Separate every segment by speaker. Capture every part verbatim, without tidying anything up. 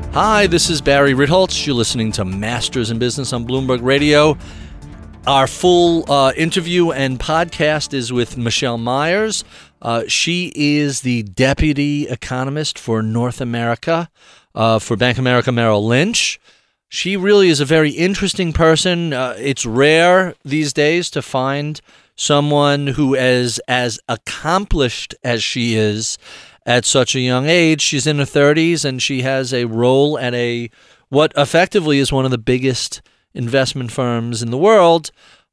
Speaker 1: Hi, this is Barry Ritholtz. You're listening to Masters in Business on Bloomberg Radio. Our full uh, interview and podcast is with Michelle Myers. Uh, she is the deputy economist for North America uh, for Bank of America Merrill Lynch. She really is a very interesting person. Uh, it's rare these days to find someone who is as accomplished as she is at such a young age. She's in her thirties, and she has a role at a what effectively is one of the biggest investment firms in the world.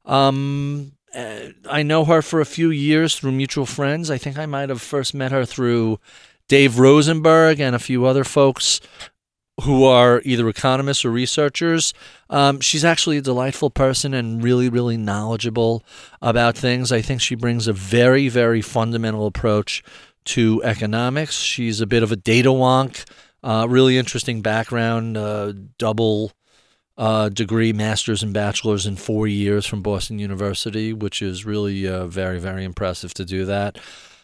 Speaker 1: Um, I know her for a few years through mutual friends. I think I might have first met her through Dave Rosenberg and a few other folks who are either economists or researchers. Um, she's actually a delightful person and really, really knowledgeable about things. I think she brings a very, very fundamental approach to economics. She's a bit of a data wonk, uh, really interesting background, uh, double uh, degree, master's and bachelor's in four years from Boston University, which is really uh, very, very impressive to do that.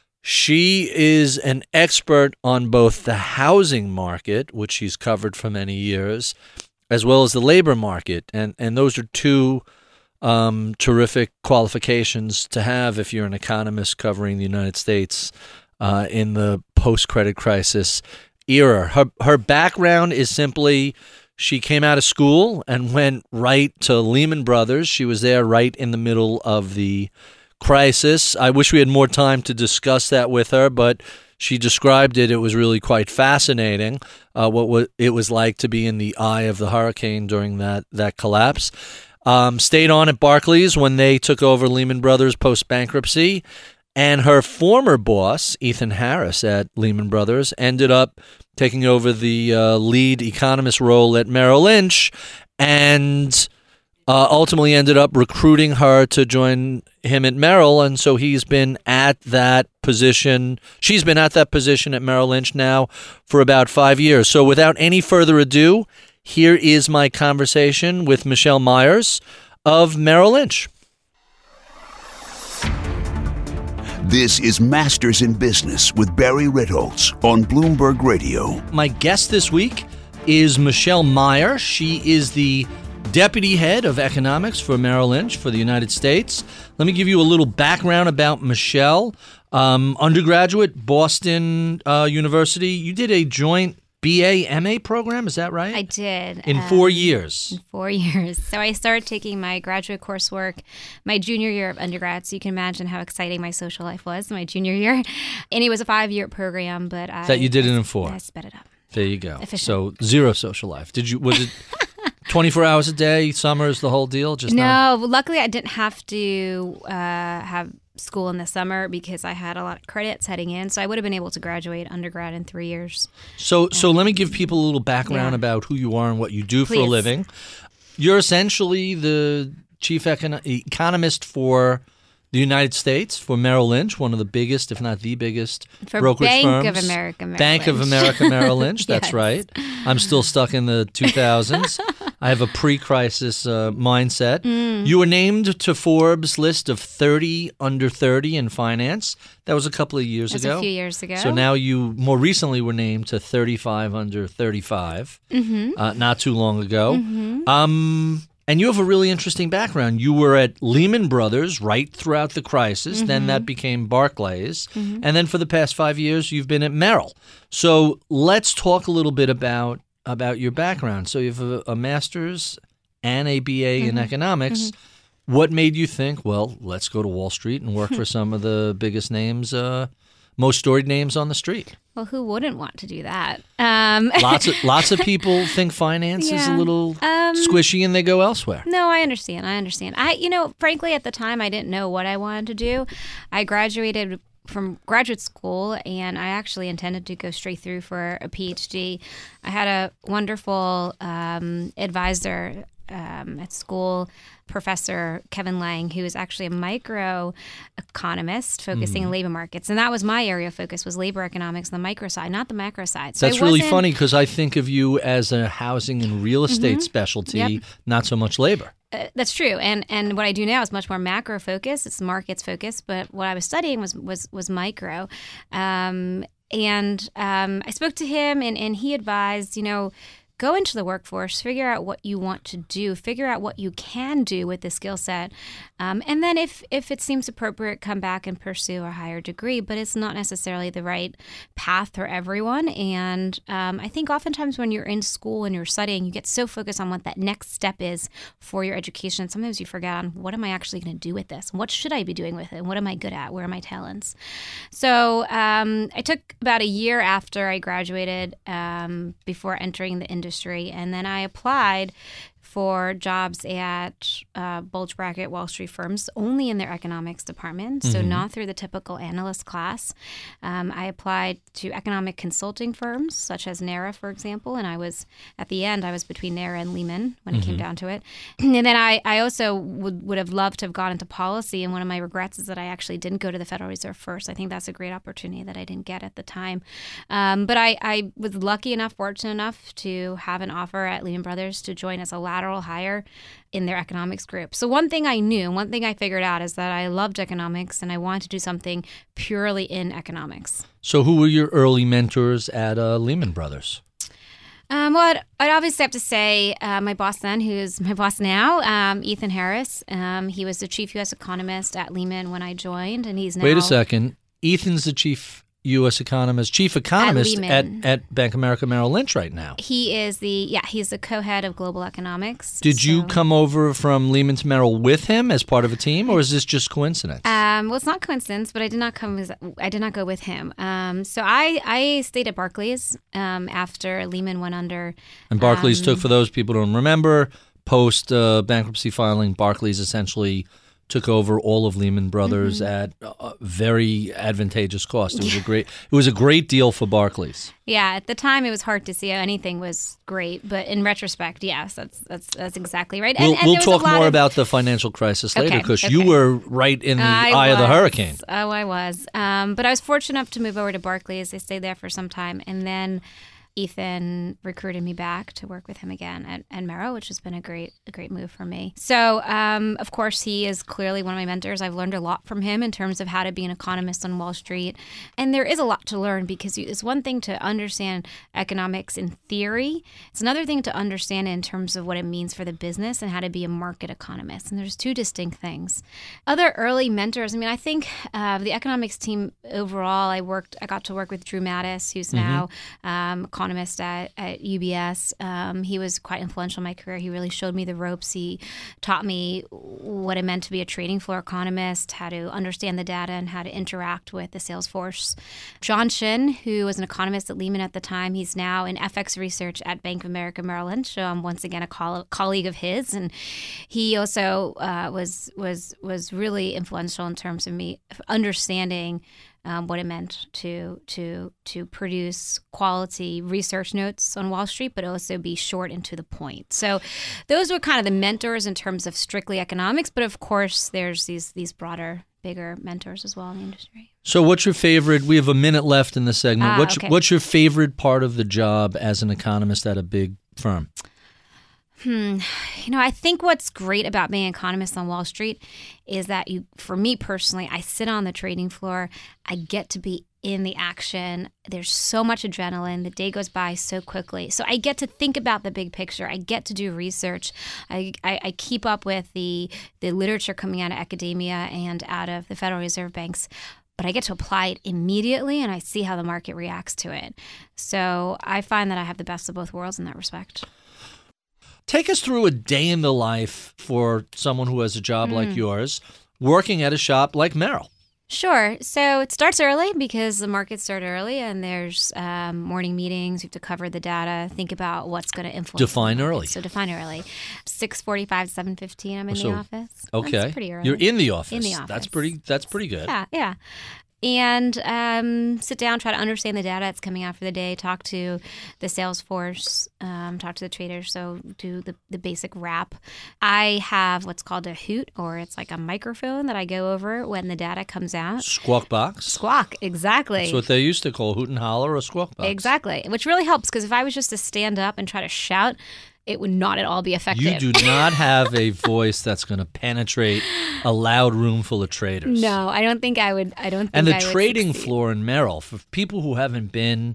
Speaker 1: She is an expert on both the housing market, which she's covered for many years, as well as the labor market. And, and those are two um, terrific qualifications to have if you're an economist covering the United States Uh, in the post-credit crisis era. Her her background is simply she came out of school and went right to Lehman Brothers. She was there right in the middle of the crisis. I wish we had more time to discuss that with her, but she described it. It was really quite fascinating uh, what, what it was like to be in the eye of the hurricane during that, that collapse. Um, stayed on at Barclays when they took over Lehman Brothers post-bankruptcy. And her former boss, Ethan Harris at Lehman Brothers, ended up taking over the uh, lead economist role at Merrill Lynch and uh, ultimately ended up recruiting her to join him at Merrill. And so he's been at that position. She's been at that position at Merrill Lynch now for about five years. So without any further ado, here is my conversation with Michelle Myers of Merrill Lynch.
Speaker 2: This is Masters in Business with Barry Ritholtz on Bloomberg Radio.
Speaker 1: My guest this week is Michelle Myers. She is the deputy head of economics for Merrill Lynch for the United States. Let me give you a little background about Michelle. Um, undergraduate, Boston uh, University. You did a joint B A M A program, is that right?
Speaker 3: I did.
Speaker 1: In um, four years.
Speaker 3: In four years. So I started taking my graduate coursework my junior year of undergrad, so you can imagine how exciting my social life was my junior year. And it was a five-year program, but I...
Speaker 1: That you did it in four.
Speaker 3: I sped it up.
Speaker 1: There you go.
Speaker 3: Efficient.
Speaker 1: So zero social life. Did you, was it twenty-four hours a day, summers, the whole deal? Just
Speaker 3: No,
Speaker 1: not...
Speaker 3: luckily I didn't have to uh, have school in the summer because I had a lot of credits heading in, so I would have been able to graduate undergrad in three years.
Speaker 1: So, so let me give people a little background
Speaker 3: yeah.
Speaker 1: about who you are and what you do
Speaker 3: Please.
Speaker 1: for a living. You're essentially the chief econ- economist for the United States, for Merrill Lynch, one of the biggest, if not the biggest,
Speaker 3: for
Speaker 1: brokerage
Speaker 3: Bank
Speaker 1: firms.
Speaker 3: Of America Merrill
Speaker 1: Bank
Speaker 3: Lynch.
Speaker 1: of America Merrill Lynch, that's
Speaker 3: Yes.
Speaker 1: right. I'm still stuck in the two thousands. I have a pre-crisis uh, mindset. Mm. You were named to Forbes' list of thirty under thirty in finance. That was a couple of years
Speaker 3: That's
Speaker 1: ago.
Speaker 3: a few years ago.
Speaker 1: So now you more recently were named to thirty-five under thirty-five, mm-hmm. uh, not too long ago. Mm-hmm. Um, and you have a really interesting background. You were at Lehman Brothers right throughout the crisis. Mm-hmm. Then that became Barclays. Mm-hmm. And then for the past five years, you've been at Merrill. So let's talk a little bit about about your background. So you have a, a master's and a B A mm-hmm. in economics. Mm-hmm. What made you think, well, let's go to Wall Street and work for some of the biggest names, uh, most storied names on the street?
Speaker 3: Well, who wouldn't want to do that? Um,
Speaker 1: lots of lots of people think finance
Speaker 3: yeah.
Speaker 1: is a little
Speaker 3: um,
Speaker 1: squishy and they go elsewhere.
Speaker 3: No, I understand. I understand. I, you know, frankly, at the time, I didn't know what I wanted to do. I graduated from graduate school, and I actually intended to go straight through for a P H D. I had a wonderful um, advisor um, at school, Professor Kevin Lang, who is actually a micro economist focusing mm. on labor markets. And that was my area of focus, was labor economics on the micro side, not the macro side. So
Speaker 1: That's really funny because I think of you as a housing and real estate mm-hmm. specialty,
Speaker 3: yep.
Speaker 1: not so much labor.
Speaker 3: Uh, that's true, and and what I do now is much more macro focused. It's markets focused, but what I was studying was was was micro. Um, and um, I spoke to him, and, and he advised, you know, go into the workforce, figure out what you want to do, figure out what you can do with the skill set, um, and then if if it seems appropriate, come back and pursue a higher degree. But it's not necessarily the right path for everyone. And um, I think oftentimes when you're in school and you're studying, you get so focused on what that next step is for your education. Sometimes you forget on what am I actually going to do with this? What should I be doing with it? What am I good at? Where are my talents? So um, I took about a year after I graduated um, before entering the industry, and then I applied for jobs at uh, bulge bracket Wall Street firms only in their economics department, so mm-hmm. not through the typical analyst class. Um, I applied to economic consulting firms such as NARA, for example, and I was, at the end, I was between NARA and Lehman when mm-hmm. it came down to it. And then I, I also would, would have loved to have gone into policy, and one of my regrets is that I actually didn't go to the Federal Reserve first. I think that's a great opportunity that I didn't get at the time. Um, but I, I was lucky enough, fortunate enough to have an offer at Lehman Brothers to join as a lateral hire in their economics group. So one thing I knew, one thing I figured out is that I loved economics and I wanted to do something purely in economics.
Speaker 1: So who were your early mentors at uh, Lehman Brothers?
Speaker 3: Um, well, I'd, I'd obviously have to say uh, my boss then, who's my boss now, um, Ethan Harris. Um, he was the chief U S economist at Lehman when I joined, and he's now...
Speaker 1: Wait a second. Ethan's the chief U S economist, chief economist at, at, at Bank of America Merrill Lynch right now.
Speaker 3: He is the, yeah, he's the co-head of global economics.
Speaker 1: Did
Speaker 3: so.
Speaker 1: you come over from Lehman to Merrill with him as part of a team, or is this just coincidence?
Speaker 3: Um, well, it's not coincidence, but I did not come, as, I did not go with him. Um, so I, I stayed at Barclays um, after Lehman went under.
Speaker 1: And Barclays
Speaker 3: um,
Speaker 1: took, for those people who don't remember, post uh, bankruptcy filing, Barclays essentially took over all of Lehman Brothers mm-hmm. at a very advantageous cost. It was a great it was a great deal for Barclays.
Speaker 3: Yeah, at the time it was hard to see how anything was great, but in retrospect, yes, that's that's that's exactly right.
Speaker 1: We'll,
Speaker 3: and, and
Speaker 1: we'll talk more
Speaker 3: of...
Speaker 1: about the financial crisis later, because
Speaker 3: okay,
Speaker 1: you
Speaker 3: okay.
Speaker 1: were right in the
Speaker 3: I
Speaker 1: eye
Speaker 3: was.
Speaker 1: of the hurricane.
Speaker 3: Oh, I was. Um, but I was fortunate enough to move over to Barclays. I stayed there for some time, and then Ethan recruited me back to work with him again at, at Merrill, which has been a great a great move for me. So, um, of course, he is clearly one of my mentors. I've learned a lot from him in terms of how to be an economist on Wall Street. And there is a lot to learn, because it's one thing to understand economics in theory. It's another thing to understand it in terms of what it means for the business and how to be a market economist. And there's two distinct things. Other early mentors, I mean, I think uh, the economics team overall, I worked, I got to work with Drew Mattis, who's now mm-hmm. um, economist at, at U B S. Um, he was quite influential in my career. He really showed me the ropes. He taught me what it meant to be a trading floor economist, how to understand the data and how to interact with the sales force. John Shin, who was an economist at Lehman at the time, he's now in F X research at Bank of America Merrill Lynch. So I'm once again a coll- colleague of his, and he also uh, was was was really influential in terms of me understanding Um, what it meant to to to produce quality research notes on Wall Street, but also be short and to the point. So those were kind of the mentors in terms of strictly economics. But of course, there's these these broader, bigger mentors as well in the industry.
Speaker 1: So what's your favorite? We have a minute left in the segment.
Speaker 3: Ah,
Speaker 1: what's
Speaker 3: okay.
Speaker 1: what's your favorite part of the job as an economist at a big firm?
Speaker 3: Hmm. You know, I think what's great about being an economist on Wall Street is that you, for me personally, I sit on the trading floor. I get to be in the action. There's so much adrenaline. The day goes by so quickly. So I get to think about the big picture. I get to do research. I, I, I keep up with the, the literature coming out of academia and out of the Federal Reserve banks. But I get to apply it immediately, and I see how the market reacts to it. So I find that I have the best of both worlds in that respect.
Speaker 1: Take us through a day in the life for someone who has a job
Speaker 3: mm.
Speaker 1: like yours, working at a shop like Merrill.
Speaker 3: Sure. So it starts early because the markets start early, and there's um, morning meetings. You have to cover the data, think about what's going to influence.
Speaker 1: Define early.
Speaker 3: So define early. six forty-five, seven fifteen, I'm in
Speaker 1: so,
Speaker 3: the office.
Speaker 1: Okay.
Speaker 3: That's pretty early.
Speaker 1: You're in the office.
Speaker 3: In the office.
Speaker 1: That's pretty, that's pretty good.
Speaker 3: Yeah, yeah. And um, sit down, try to understand the data that's coming out for the day, talk to the sales force, um, talk to the traders, so do the, the basic wrap. I have what's called a hoot, or it's like a microphone that I go over when the data comes out.
Speaker 1: Squawk box?
Speaker 3: Squawk, exactly.
Speaker 1: That's what they used to call hoot and holler or squawk box.
Speaker 3: Exactly, which really helps, because if I was just to stand up and try to shout, it would not at all be effective.
Speaker 1: You do not have a voice that's going to penetrate a loud room full of traders.
Speaker 3: No, I don't think I would. I don't think
Speaker 1: And the
Speaker 3: I would
Speaker 1: trading
Speaker 3: succeed.
Speaker 1: floor in Merrill, for people who haven't been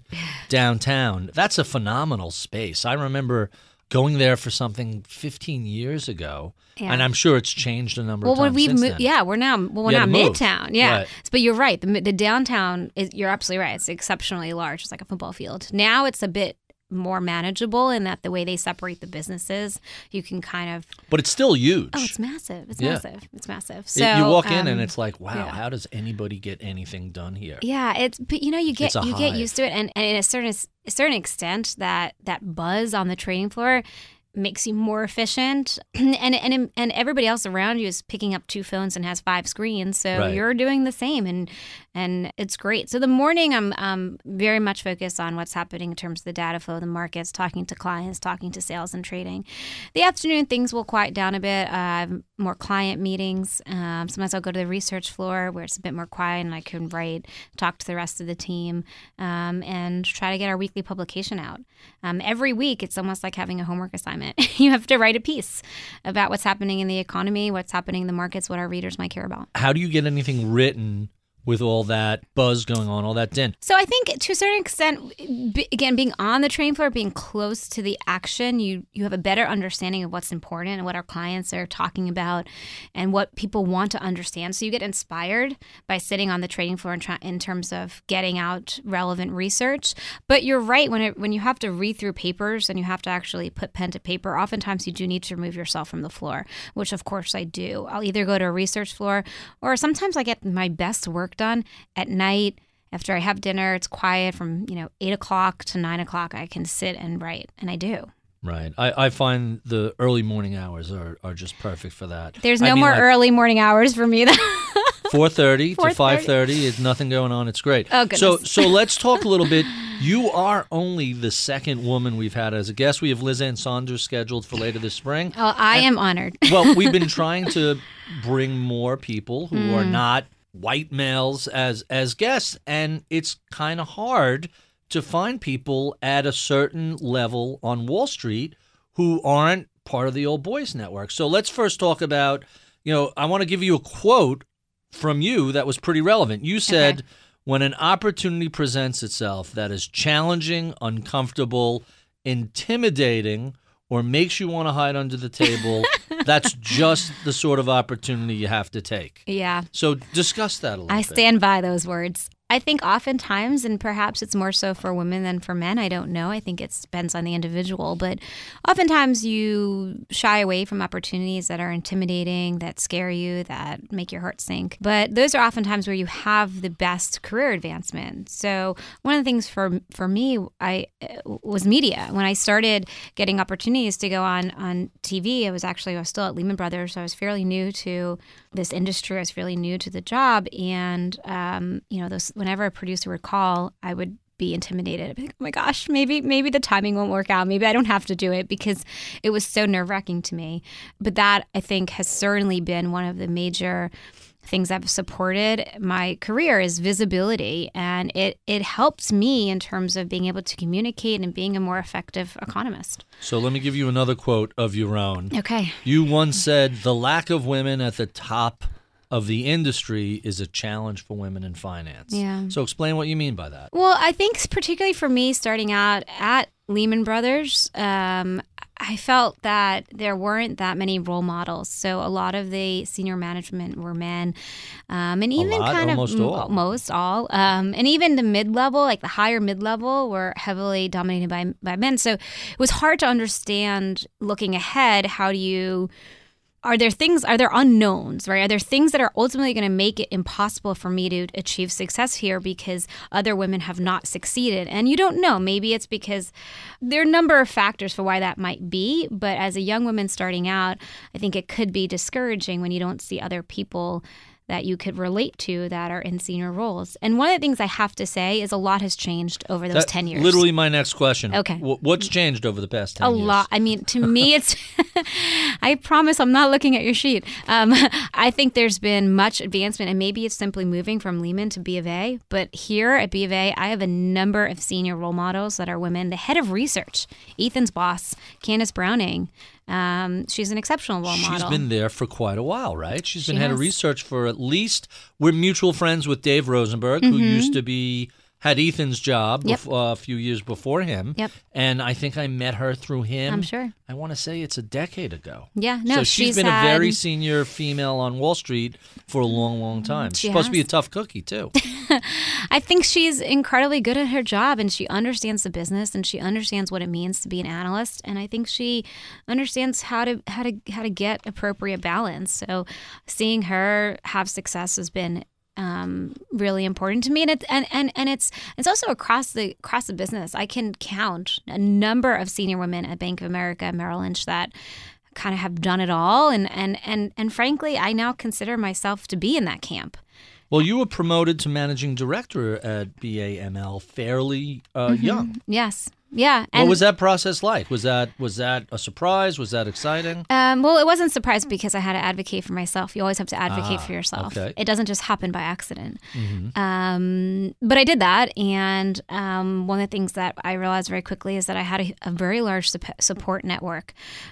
Speaker 1: downtown. That's a phenomenal space. I remember going there for something fifteen years ago,
Speaker 3: Yeah.
Speaker 1: and I'm sure it's changed a number
Speaker 3: Well,
Speaker 1: of
Speaker 3: when
Speaker 1: times
Speaker 3: we've
Speaker 1: since
Speaker 3: mo-
Speaker 1: then.
Speaker 3: yeah, we're now well, we're
Speaker 1: You
Speaker 3: now
Speaker 1: had to move.
Speaker 3: midtown. Yeah,
Speaker 1: Right.
Speaker 3: but you're right. The the downtown is you're absolutely right. It's exceptionally large. It's like a football field. Now it's a bit more manageable in that the way they separate the businesses, you can kind of.
Speaker 1: But it's still huge.
Speaker 3: Oh, it's massive. It's
Speaker 1: Yeah.
Speaker 3: massive. It's massive.
Speaker 1: It-
Speaker 3: So
Speaker 1: you walk in
Speaker 3: um,
Speaker 1: and it's like, wow,
Speaker 3: yeah.
Speaker 1: how does anybody get anything done here?
Speaker 3: Yeah, it's but you know you
Speaker 1: It's
Speaker 3: get
Speaker 1: a
Speaker 3: you get
Speaker 1: hive.
Speaker 3: used to it, and, and in a certain a certain extent that that buzz on the trading floor makes you more efficient, and and and everybody else around you is picking up two phones and has five screens, so
Speaker 1: Right.
Speaker 3: you're doing the same, and and it's great. So the morning, I'm um very much focused on what's happening in terms of the data flow, the markets, talking to clients, talking to sales and trading. The afternoon, things will quiet down a bit. Uh, more client meetings. Um, sometimes I'll go to the research floor where it's a bit more quiet, and I can write, talk to the rest of the team, um, and try to get our weekly publication out. Um, every week, it's almost like having a homework assignment. You have to write a piece about what's happening in the economy, what's happening in the markets, what our readers might care about.
Speaker 1: How do you get anything written with all that buzz going on, all that din?
Speaker 3: So I think to a certain extent, b- again, being on the trading floor, being close to the action, you you have a better understanding of what's important and what our clients are talking about and what people want to understand. So you get inspired by sitting on the trading floor in, tra- in terms of getting out relevant research. But you're right, when it, when you have to read through papers and you have to actually put pen to paper, oftentimes you do need to remove yourself from the floor, which of course I do. I'll either go to a research floor or sometimes I get my best work done at night after I have dinner. It's quiet from, you know, eight o'clock to nine o'clock. I can sit and write, and I do.
Speaker 1: Right. I, I find the early morning hours are, are just perfect for that.
Speaker 3: There's
Speaker 1: I
Speaker 3: no
Speaker 1: mean,
Speaker 3: more
Speaker 1: like
Speaker 3: early morning hours for me.
Speaker 1: four thirty to
Speaker 3: four thirty.
Speaker 1: five thirty is nothing going on. It's great.
Speaker 3: Oh, goodness.
Speaker 1: So so let's talk a little bit. You are only the second woman we've had as a guest. We have Liz Ann Saunders scheduled for later this spring.
Speaker 3: Oh, I am honored.
Speaker 1: Well, we've been trying to bring more people who are not white males as as guests, and it's kind of hard to find people at a certain level on Wall Street who aren't part of the old boys network. So let's first talk about, you know, I want to give you a quote from you that was pretty relevant. You said,
Speaker 3: Okay.
Speaker 1: when an opportunity presents itself that is challenging, uncomfortable, intimidating, or makes you want to hide under the table, that's just the sort of opportunity you have to take.
Speaker 3: Yeah.
Speaker 1: So discuss that a little
Speaker 3: I
Speaker 1: bit.
Speaker 3: stand by those words. I think oftentimes, and perhaps it's more so for women than for men, I don't know. I think it depends on the individual. But oftentimes you shy away from opportunities that are intimidating, that scare you, that make your heart sink. But those are oftentimes where you have the best career advancement. So one of the things for for me I was media. When I started getting opportunities to go on, on T V, I was actually I was still at Lehman Brothers, so I was fairly new to this industry. I was fairly new to the job. And, um, you know, those whenever a producer would call, I would be intimidated. I'd be like, oh my gosh, maybe maybe the timing won't work out. Maybe I don't have to do it, because it was so nerve-wracking to me. But that, I think, has certainly been one of the major things that have supported my career is visibility. And it, it helps me in terms of being able to communicate and being a more effective economist.
Speaker 1: So let me give you another quote of your own.
Speaker 3: Okay.
Speaker 1: You once said, the lack of women at the top of the industry is a challenge for women in finance.
Speaker 3: Yeah.
Speaker 1: So explain what you mean by that.
Speaker 3: Well, I think particularly for me starting out at Lehman Brothers, um, I felt that there weren't that many role models. So a lot of the senior management were men, um, and even
Speaker 1: lot?
Speaker 3: kind
Speaker 1: Almost
Speaker 3: of
Speaker 1: all.
Speaker 3: almost all, um, and even the mid level, like the higher mid level, were heavily dominated by by men. So it was hard to understand looking ahead. How do you Are there things, are there unknowns, right? Are there things that are ultimately going to make it impossible for me to achieve success here because other women have not succeeded? And you don't know. Maybe it's because there are a number of factors for why that might be. But as a young woman starting out, I think it could be discouraging when you don't see other people that you could relate to that are in senior roles. And one of the things I have to say is a lot has changed over those
Speaker 1: That-
Speaker 3: ten years.
Speaker 1: Literally my next question.
Speaker 3: Okay.
Speaker 1: Wh- What's changed over the past ten
Speaker 3: A
Speaker 1: years?
Speaker 3: lot. I mean, to me, it's. I promise I'm not looking at your sheet. Um, I think there's been much advancement, and maybe it's simply moving from Lehman to B of A. But here at B of A, I have a number of senior role models that are women. The head of research, Ethan's boss, Candace Browning. Um, she's an exceptional role
Speaker 1: She's
Speaker 3: model.
Speaker 1: been there for quite a while, right? She's been
Speaker 3: She
Speaker 1: head of
Speaker 3: has.
Speaker 1: research for at least, we're mutual friends with Dave Rosenberg, who
Speaker 3: Mm-hmm.
Speaker 1: used to be had Ethan's job
Speaker 3: Yep.
Speaker 1: bef- uh, a few years before him.
Speaker 3: Yep.
Speaker 1: And I think I met her through him.
Speaker 3: I'm sure.
Speaker 1: I want to say it's a decade ago.
Speaker 3: Yeah, no,
Speaker 1: so she's
Speaker 3: she's
Speaker 1: been
Speaker 3: had-
Speaker 1: a very senior female on Wall Street for a long, long time.
Speaker 3: She
Speaker 1: She's supposed to be a
Speaker 3: has.
Speaker 1: tough cookie, too.
Speaker 3: I think she's incredibly good at her job, and she understands the business, and she understands what it means to be an analyst, and I think she understands how to how to how to get appropriate balance. So, seeing her have success has been um, really important to me, and it's and, and, and it's it's also across the across the business. I can count a number of senior women at Bank of America, Merrill Lynch that kind of have done it all, and and and and frankly, I now consider myself to be in that camp.
Speaker 1: Well, you were promoted to managing director at B A M L fairly uh, young.
Speaker 3: Yes, yeah.
Speaker 1: What
Speaker 3: And
Speaker 1: was that process like? Was that was that a surprise? Was that exciting?
Speaker 3: Um, well, it wasn't a surprise because I had to advocate for myself. You always have to advocate
Speaker 1: Ah,
Speaker 3: for yourself.
Speaker 1: okay.
Speaker 3: It doesn't just happen by accident.
Speaker 1: Mm-hmm.
Speaker 3: Um, but I did that, and um, one of the things that I realized very quickly is that I had a, a very large sup- support network.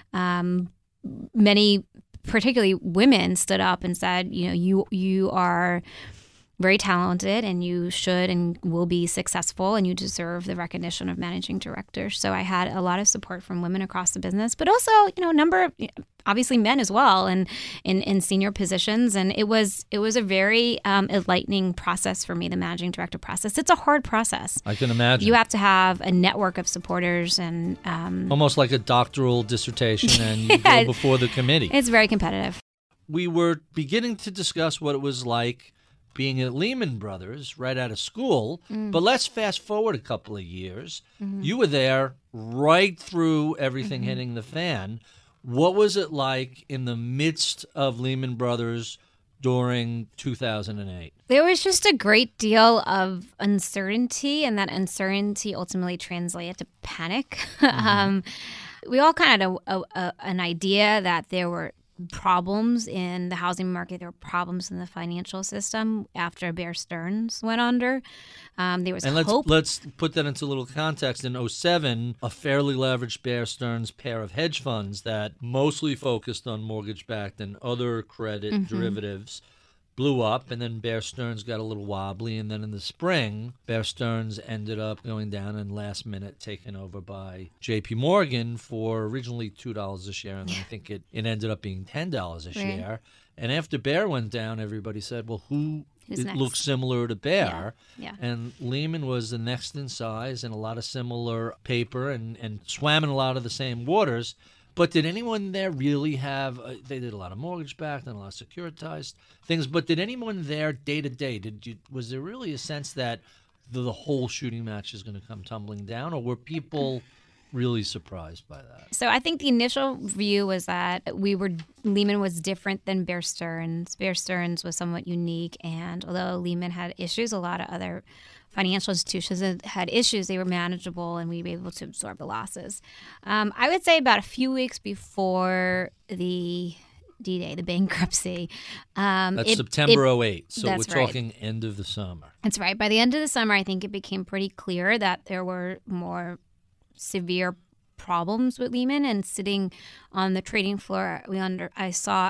Speaker 3: Um, many, particularly women, stood up and said, "You know, you you are very talented, and you should and will be successful, and you deserve the recognition of managing director." So I had a lot of support from women across the business, but also, you know, a number of obviously men as well, and in, in senior positions. And it was it was a very um, enlightening process for me, the managing director process. It's a hard process.
Speaker 1: I can imagine.
Speaker 3: You have to have a network of supporters, and um,
Speaker 1: Almost like a doctoral dissertation, and you
Speaker 3: Yeah.
Speaker 1: go before the committee.
Speaker 3: it's very competitive.
Speaker 1: We were beginning to discuss what it was like being at Lehman Brothers right out of school.
Speaker 3: Mm.
Speaker 1: But let's fast forward a couple of years.
Speaker 3: Mm-hmm.
Speaker 1: You were there right through everything hitting the fan. What was it like in the midst of Lehman Brothers during two thousand eight?
Speaker 3: There was just a great deal of uncertainty, and that uncertainty ultimately translated to panic. um, we all kind of had a, a, a, an idea that there were problems in the housing market. There were problems in the financial system after Bear Stearns went under. Um, there was
Speaker 1: And let's
Speaker 3: hope.
Speaker 1: let's put that into a little context. In oh seven, a fairly leveraged Bear Stearns pair of hedge funds that mostly focused on mortgage-backed and other credit
Speaker 3: Mm-hmm.
Speaker 1: derivatives blew up, and then Bear Stearns got a little wobbly, and then in the spring, Bear Stearns ended up going down and last minute taken over by J P Morgan for originally two dollars a share, and then I think it, it ended up being ten dollars a
Speaker 3: Right.
Speaker 1: share. And after Bear went down, everybody said, well, who
Speaker 3: Who's
Speaker 1: it
Speaker 3: next?
Speaker 1: looks similar to Bear?
Speaker 3: Yeah.
Speaker 1: And Lehman was the next in size and a lot of similar paper and, and swam in a lot of the same waters. But did anyone there really have, uh, they did a lot of mortgage-backed and a lot of securitized things, but did anyone there day to day, did you, was there really a sense that the, the whole shooting match is going to come tumbling down, or were people really surprised by that?
Speaker 3: So I think the initial view was that we were Lehman was different than Bear Stearns. Bear Stearns was somewhat unique, and although Lehman had issues, a lot of other financial institutions had- had issues. They were manageable, and we were able to absorb the losses. Um, I would say about a few weeks before the D-Day, the bankruptcy. Um,
Speaker 1: That's
Speaker 3: it-
Speaker 1: September
Speaker 3: it-
Speaker 1: oh eight, so we're
Speaker 3: that's right.
Speaker 1: talking end of the summer.
Speaker 3: That's right. By the end of the summer, I think it became pretty clear that there were more severe problems with Lehman. And sitting on the trading floor, we under I saw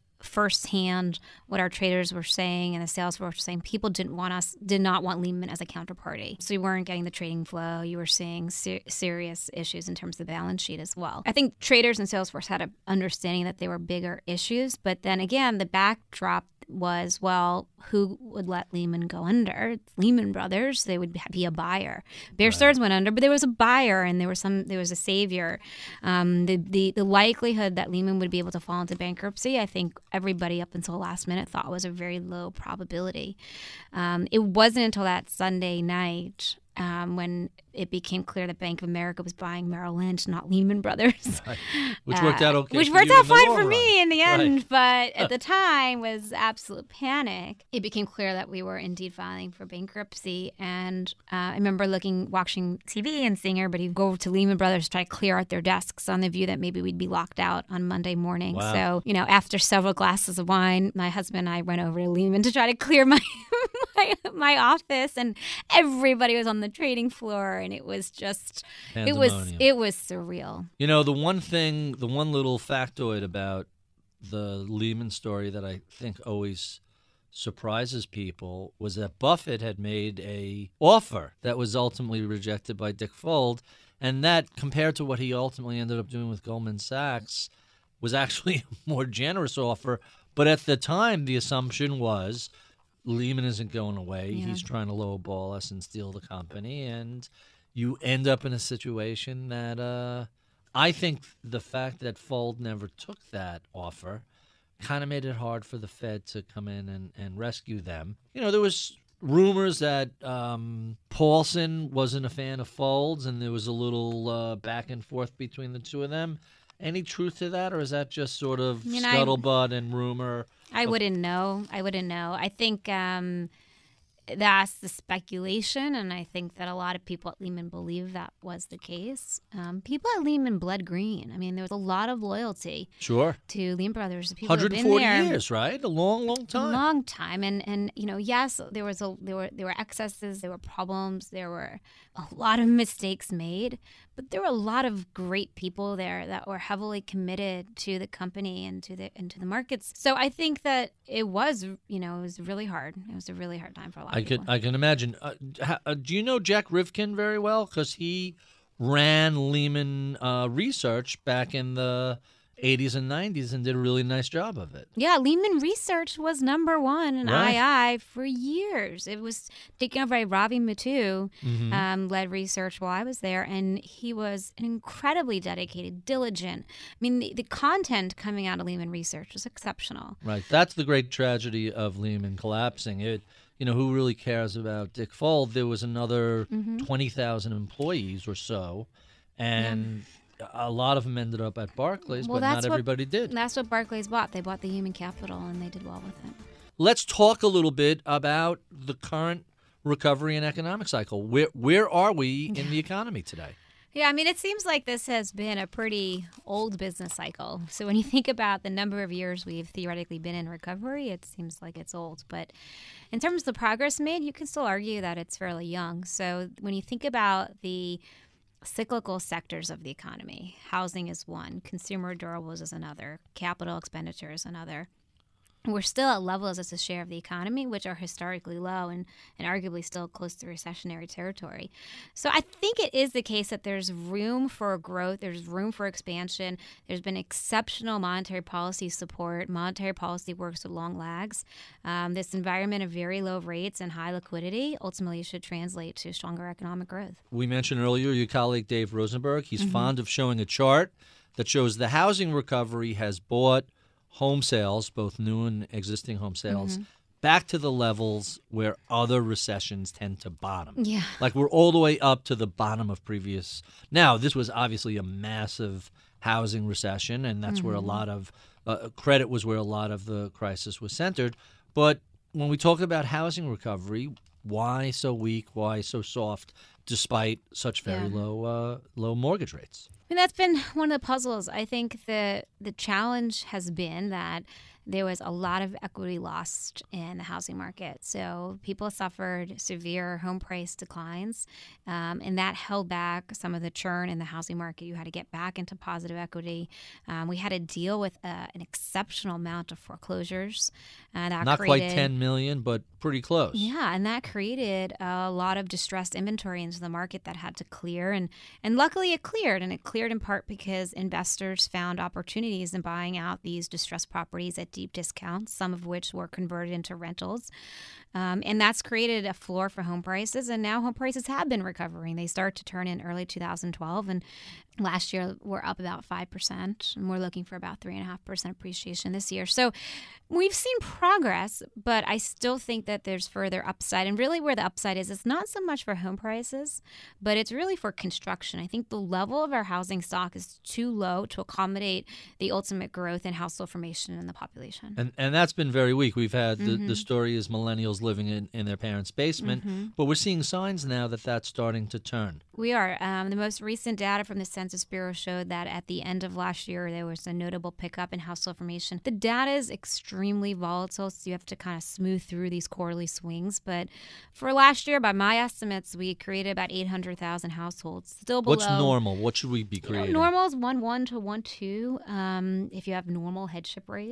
Speaker 3: firsthand what our traders were saying and the sales force were saying. People didn't want us, did not want Lehman as a counterparty. So you weren't getting the trading flow. You were seeing ser- serious issues in terms of the balance sheet as well. I think traders and sales force had an understanding that there were bigger issues. But then again, the backdrop was, well, who would let Lehman go under? It's Lehman Brothers. They would be a buyer. Bear Stearns went under, but there was a buyer, and there was some. There was a savior. Um, the, the the likelihood that Lehman would be able to fall into bankruptcy, I think everybody up until the last minute thought was a very low probability. Um, it wasn't until that Sunday night um, when it became clear that Bank of America was buying Merrill Lynch, not Lehman Brothers.
Speaker 1: Right. Which worked out okay.
Speaker 3: Which
Speaker 1: for
Speaker 3: worked
Speaker 1: you
Speaker 3: out
Speaker 1: in the
Speaker 3: fine
Speaker 1: long
Speaker 3: for
Speaker 1: run.
Speaker 3: me in the
Speaker 1: Right.
Speaker 3: end, but at the time was absolute panic. It became clear that we were indeed filing for bankruptcy, and uh, I remember looking, watching T V and seeing everybody go to Lehman Brothers to try to clear out their desks on the view that maybe we'd be locked out on Monday morning.
Speaker 1: Wow.
Speaker 3: So, you know, after several glasses of wine, my husband and I went over to Lehman to try to clear my my, my office, and everybody was on the trading floor, and it was just it was
Speaker 1: Pandemonium.
Speaker 3: it was surreal.
Speaker 1: You know, the one thing, the one little factoid about the Lehman story that I think always surprises people was that Buffett had made a offer that was ultimately rejected by Dick Fuld, and that, compared to what he ultimately ended up doing with Goldman Sachs, was actually a more generous offer. But at the time, the assumption was Lehman isn't going away.
Speaker 3: Yeah.
Speaker 1: He's trying to lowball us and steal the company, and you end up in a situation that uh, I think the fact that Fuld never took that offer kind of made it hard for the Fed to come in and, and rescue them. You know, there was rumors that um, Paulson wasn't a fan of Fuld's, and there was a little uh, back and forth between the two of them. Any truth to that, or is that just sort of
Speaker 3: I mean,
Speaker 1: scuttlebutt and rumor?
Speaker 3: I wouldn't know. I wouldn't know. I think um, that's the speculation, and I think that a lot of people at Lehman believe that was the case. Um, people at Lehman bled green. I mean, there was a lot of loyalty
Speaker 1: Sure.
Speaker 3: to Lehman Brothers. People who've
Speaker 1: one hundred forty
Speaker 3: been there
Speaker 1: years, right? A long, long
Speaker 3: a
Speaker 1: time.
Speaker 3: long time, and and you know, yes, there was a there were there were excesses, there were problems, there were a lot of mistakes made, but there were a lot of great people there that were heavily committed to the company and to the and to the markets. So I think that it was, you know, it was really hard. It was a really hard time for a lot
Speaker 1: I
Speaker 3: of
Speaker 1: could,
Speaker 3: people.
Speaker 1: I can imagine. Uh, ha, uh, do you know Jack Rivkin very well? Because he ran Lehman uh, Research back in the eighties and nineties and did a really nice job of it.
Speaker 3: Yeah, Lehman Research was number one in
Speaker 1: Right.
Speaker 3: I I for years. It was taken over by Ravi Muthu,
Speaker 1: Mm-hmm.
Speaker 3: um, led research while I was there, and he was incredibly dedicated, diligent. I mean, the, the content coming out of Lehman Research was exceptional.
Speaker 1: Right. That's the great tragedy of Lehman collapsing. It, you know, who really cares about Dick Fuld? There was another
Speaker 3: Mm-hmm.
Speaker 1: twenty thousand employees or so, and a lot of them ended up at Barclays,
Speaker 3: Well,
Speaker 1: but not
Speaker 3: that's what-
Speaker 1: everybody did.
Speaker 3: That's what Barclays bought. They bought the human capital, and they did well with it.
Speaker 1: Let's talk a little bit about the current recovery and economic cycle. Where where are we in the economy today?
Speaker 3: Yeah, I mean, it seems like this has been a pretty old business cycle. So when you think about the number of years we've theoretically been in recovery, it seems like it's old. But in terms of the progress made, you can still argue that it's fairly young. So when you think about the cyclical sectors of the economy, housing is one, consumer durables is another, capital expenditure is another. We're still at levels as a share of the economy, which are historically low and, and arguably still close to recessionary territory. So I think it is the case that there's room for growth, there's room for expansion. There's been exceptional monetary policy support. Monetary policy works with long lags. Um, this environment of very low rates and high liquidity ultimately should translate to stronger economic growth.
Speaker 1: We mentioned earlier your colleague Dave Rosenberg. He's
Speaker 3: Mm-hmm.
Speaker 1: fond of showing a chart that shows the housing recovery has brought home sales, both new and existing home sales,
Speaker 3: Mm-hmm.
Speaker 1: back to the levels where other recessions tend to bottom.
Speaker 3: Yeah.
Speaker 1: Like we're all the way up to the bottom of previous. Now, this was obviously a massive housing recession, and that's where a lot of uh, credit was where a lot of the crisis was centered. But when we talk about housing recovery, why so weak? Why so soft, despite such very
Speaker 3: Yeah.
Speaker 1: low uh, low mortgage rates?
Speaker 3: I mean, that's been one of the puzzles. I think the the challenge has been that there was a lot of equity lost in the housing market. So people suffered severe home price declines, um, and that held back some of the churn in the housing market. You had to get back into positive equity. Um, we had to deal with uh, an exceptional amount of foreclosures. Uh, that
Speaker 1: Not
Speaker 3: created,
Speaker 1: quite ten million, but pretty close.
Speaker 3: Yeah, and that created a lot of distressed inventory into the market that had to clear. And, and luckily it cleared, and it cleared in part because investors found opportunities in buying out these distressed properties at deep discounts, some of which were converted into rentals. Um, and that's created a floor for home prices, and now home prices have been recovering. They start to turn in early two thousand twelve, and last year we're up about five percent, and we're looking for about three point five percent appreciation this year. So we've seen progress, but I still think that there's further upside. And really where the upside is, it's not so much for home prices, but it's really for construction. I think the level of our housing stock is too low to accommodate the ultimate growth in household formation in the population.
Speaker 1: And and that's been very weak. We've had the,
Speaker 3: Mm-hmm.
Speaker 1: the story is millennials living in, in their parents' basement,
Speaker 3: Mm-hmm.
Speaker 1: but we're seeing signs now that that's starting to turn.
Speaker 3: We are. Um, the most recent data from the Census Bureau showed that at the end of last year, there was a notable pickup in household formation. The data is extremely volatile, so you have to kind of smooth through these quarterly swings. But for last year, by my estimates, we created about eight hundred thousand households. Still below.
Speaker 1: What's normal? What should we be
Speaker 3: You know,
Speaker 1: creating?
Speaker 3: normal is one one to one two. Um, if you have normal headship rates.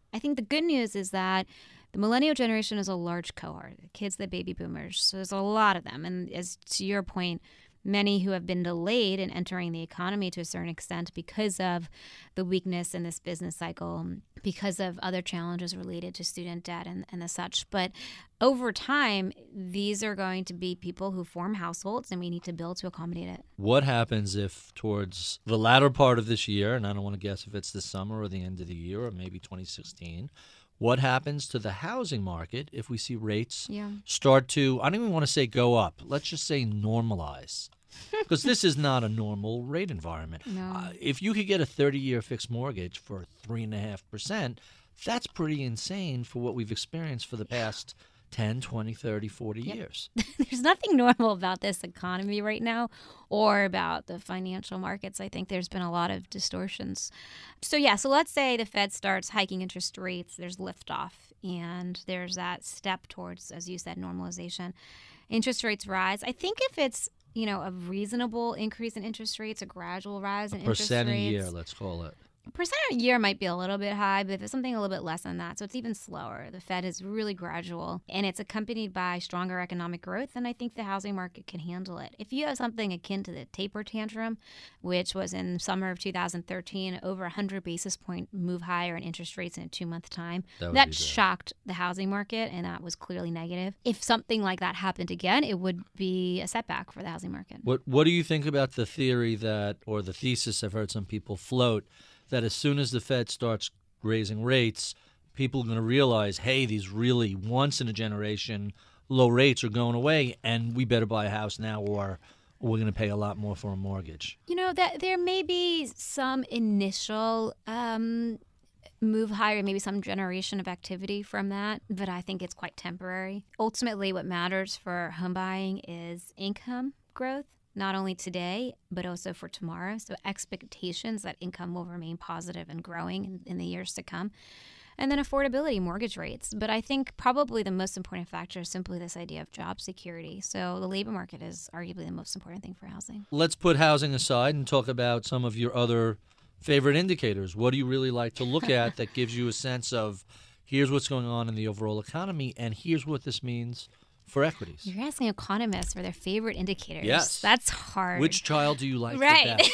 Speaker 3: I think the good news is that the millennial generation is a large cohort, the kids, the baby boomers. So there's a lot of them. And as to your point, many who have been delayed in entering the economy to a certain extent because of the weakness in this business cycle, because of other challenges related to student debt and, and the such. But over time, these are going to be people who form households, and we need to build to accommodate it.
Speaker 1: What happens if towards the latter part of this year, and I don't want to guess if it's the summer or the end of the year or maybe twenty sixteen, what happens to the housing market if we see rates
Speaker 3: Yeah.
Speaker 1: start to, I don't even want to say go up, let's just say normalize? Because this is not a normal rate environment.
Speaker 3: No.
Speaker 1: Uh, if you could get a thirty-year fixed mortgage for three point five percent, that's pretty insane for what we've experienced for the past ten, twenty, thirty, forty
Speaker 3: Yep.
Speaker 1: years.
Speaker 3: There's nothing normal about this economy right now or about the financial markets. I think there's been a lot of distortions. So, yeah, so let's say the Fed starts hiking interest rates, there's liftoff, and there's that step towards, as you said, normalization. Interest rates rise. I think if it's, you know, a reasonable increase in interest rates, a gradual rise in interest rates.
Speaker 1: Percent a year, let's call it.
Speaker 3: Percent a year might be a little bit high, but if it's something a little bit less than that, so it's even slower. The Fed is really gradual, and it's accompanied by stronger economic growth, and I think the housing market can handle it. If you have something akin to the taper tantrum, which was in summer of two thousand thirteen, over one hundred basis point move higher in interest rates in a two-month time,
Speaker 1: That would
Speaker 3: that
Speaker 1: be bad.
Speaker 3: shocked the housing market, and that was clearly negative. If something like that happened again, it would be a setback for the housing market.
Speaker 1: What What do you think about the theory that, or the thesis I've heard some people float, that as soon as the Fed starts raising rates, people are going to realize, hey, these really once-in-a-generation low rates are going away, and we better buy a house now or we're going to pay a lot more for a mortgage?
Speaker 3: You know, that there may be some initial um, move higher, maybe some generation of activity from that, but I think it's quite temporary. Ultimately, what matters for home buying is income growth, not only today, but also for tomorrow. So expectations that income will remain positive and growing in, in the years to come. And then affordability, mortgage rates. But I think probably the most important factor is simply this idea of job security. So the labor market is arguably the most important thing for housing.
Speaker 1: Let's put housing aside and talk about some of your other favorite indicators. What do you really like to look at that gives you a sense of here's what's going on in the overall economy and here's what this means for equities?
Speaker 3: You're asking economists for their favorite indicators.
Speaker 1: Yes.
Speaker 3: That's hard.
Speaker 1: Which child do you like
Speaker 3: Right.
Speaker 1: the best?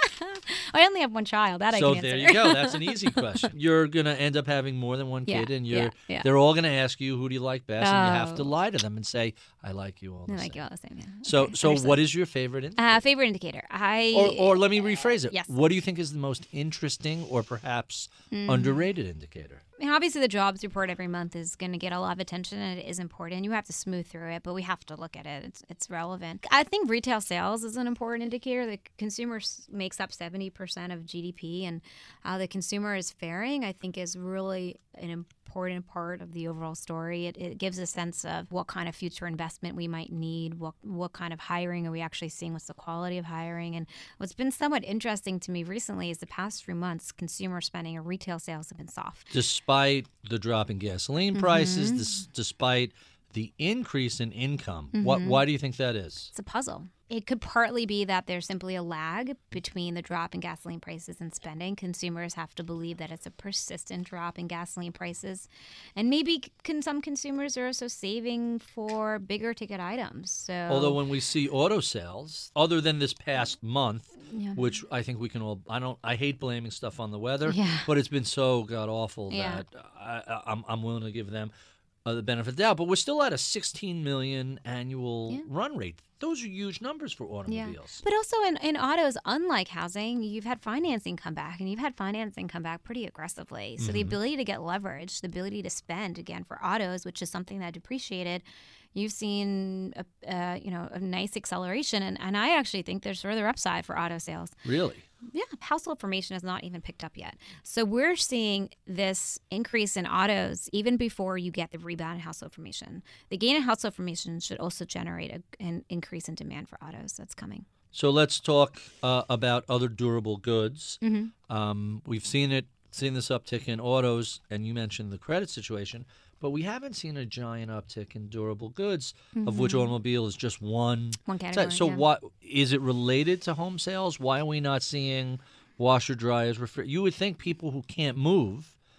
Speaker 3: I only have one child. That
Speaker 1: So
Speaker 3: I can
Speaker 1: there
Speaker 3: answer.
Speaker 1: you go. That's an easy question. You're going to end up having more than one kid,
Speaker 3: Yeah,
Speaker 1: and you're
Speaker 3: yeah, yeah.
Speaker 1: they're all going to ask you, who do you like best? And you have to
Speaker 3: Oh.
Speaker 1: lie to them and say, I like you all the
Speaker 3: I
Speaker 1: same.
Speaker 3: like you all the same. Yeah.
Speaker 1: So,
Speaker 3: Okay,
Speaker 1: so
Speaker 3: understood.
Speaker 1: what is your favorite indicator?
Speaker 3: uh, favorite indicator? I
Speaker 1: or, or let me rephrase it.
Speaker 3: yes.
Speaker 1: What do you think is the most interesting or perhaps
Speaker 3: Hmm.
Speaker 1: underrated indicator?
Speaker 3: I mean, obviously, the jobs report every month is going to get a lot of attention, and it is important. You have to smooth through it, but we have to look at it. It's it's relevant. I think retail sales is an important indicator. The consumer s- makes up seventy percent of G D P, and how the consumer is faring, I think, is really an important part of the overall story. It, it gives a sense of what kind of future investment we might need, what what kind of hiring are we actually seeing, what's the quality of hiring. And what's been somewhat interesting to me recently is the past few months, consumer spending and retail sales have been soft.
Speaker 1: Despite the drop in gasoline prices,
Speaker 3: Mm-hmm.
Speaker 1: dis- despite the increase in income, what? Why do you think that is?
Speaker 3: It's a puzzle. It could partly be that there's simply a lag between the drop in gasoline prices and spending. Consumers have to believe that it's a persistent drop in gasoline prices. And maybe con- some consumers are also saving for bigger ticket items. So,
Speaker 1: Although when we see auto sales, other than this past month,
Speaker 3: Yeah.
Speaker 1: which I think we can all, I don't, I hate blaming stuff on the weather,
Speaker 3: Yeah.
Speaker 1: but it's been so god awful
Speaker 3: Yeah.
Speaker 1: that I, I, I'm, I'm willing to give them uh, the benefit of the doubt. But we're still at a sixteen million annual
Speaker 3: Yeah.
Speaker 1: run rate. Those are huge numbers for
Speaker 3: yeah.
Speaker 1: automobiles.
Speaker 3: But also in, in autos, unlike housing, you've had financing come back, and you've had financing come back pretty aggressively. So the ability to get leverage, the ability to spend, again, for autos, which is something that depreciated, you've seen a, uh, you know, a nice acceleration. And, and I actually think there's further upside for auto sales.
Speaker 1: Really?
Speaker 3: Yeah, household formation has not even picked up yet. So we're seeing this increase in autos even before you get the rebound in household formation. The gain in household formation should also generate a, an increase in demand for autos that's coming.
Speaker 1: So let's talk uh, about other durable goods.
Speaker 3: Mm-hmm.
Speaker 1: Um, we've seen it, seen this uptick in autos, and you mentioned the credit situation, but we haven't seen a giant uptick in durable goods, of which automobile is just one.
Speaker 3: One category,
Speaker 1: So
Speaker 3: yeah.
Speaker 1: what is it related to home sales? Why are we not seeing washer dryers? Refri- you would think people who can't move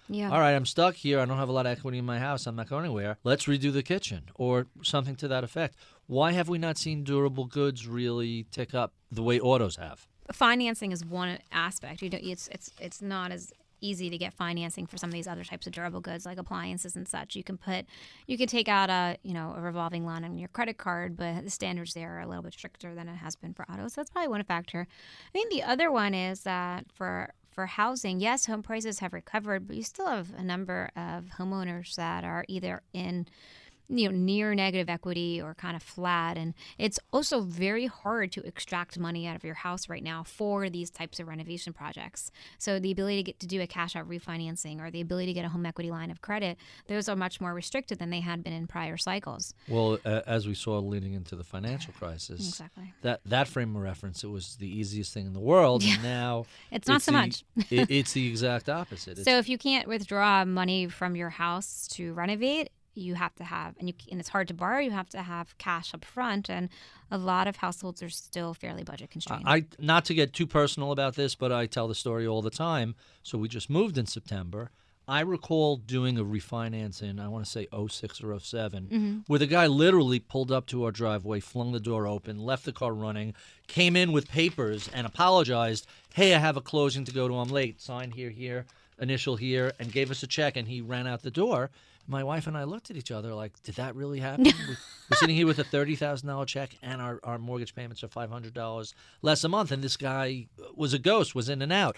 Speaker 3: Yeah.
Speaker 1: All right, I'm stuck here. I don't have a lot of equity in my house. I'm not going anywhere. Let's redo the kitchen or something to that effect. Why have we not seen durable goods really tick up the way autos have?
Speaker 3: Financing is one aspect. You don't, it's it's it's not as easy to get financing for some of these other types of durable goods like appliances and such. You can put, you can take out a you know a revolving loan on your credit card, but the standards there are a little bit stricter than it has been for autos. So that's probably one factor. I think the other one is that for for housing, yes, home prices have recovered, but you still have a number of homeowners that are either in you know, near negative equity or kind of flat. And it's also very hard to extract money out of your house right now for these types of renovation projects. So the ability to get to do a cash out refinancing or the ability to get a home equity line of credit, those are much more restricted than they had been in prior cycles.
Speaker 1: Well, uh, as we saw leading into the financial crisis,
Speaker 3: exactly.
Speaker 1: that, that frame of reference, it was the easiest thing in the world.
Speaker 3: Yeah.
Speaker 1: And now
Speaker 3: it's not so
Speaker 1: the,
Speaker 3: much.
Speaker 1: it, it's the exact opposite. It's,
Speaker 3: so if you can't withdraw money from your house to renovate, you have to have, and you and it's hard to borrow, you have to have cash up front, and a lot of households are still fairly budget constrained.
Speaker 1: I not to get too personal about this, but I tell the story all the time. So we just moved in September. I recall doing a refinance in, I want to say oh six or oh seven, mm-hmm. where the guy literally pulled up to our driveway, flung the door open, left the car running, came in with papers and apologized. Hey, I have a closing to go to. I'm late. Sign here, here, initial here, and gave us a check, and he ran out the door. My wife and I looked at each other like, did that really happen? We're sitting here with a thirty thousand dollars check, and our, our mortgage payments are five hundred dollars less a month, and this guy was a ghost, was in and out.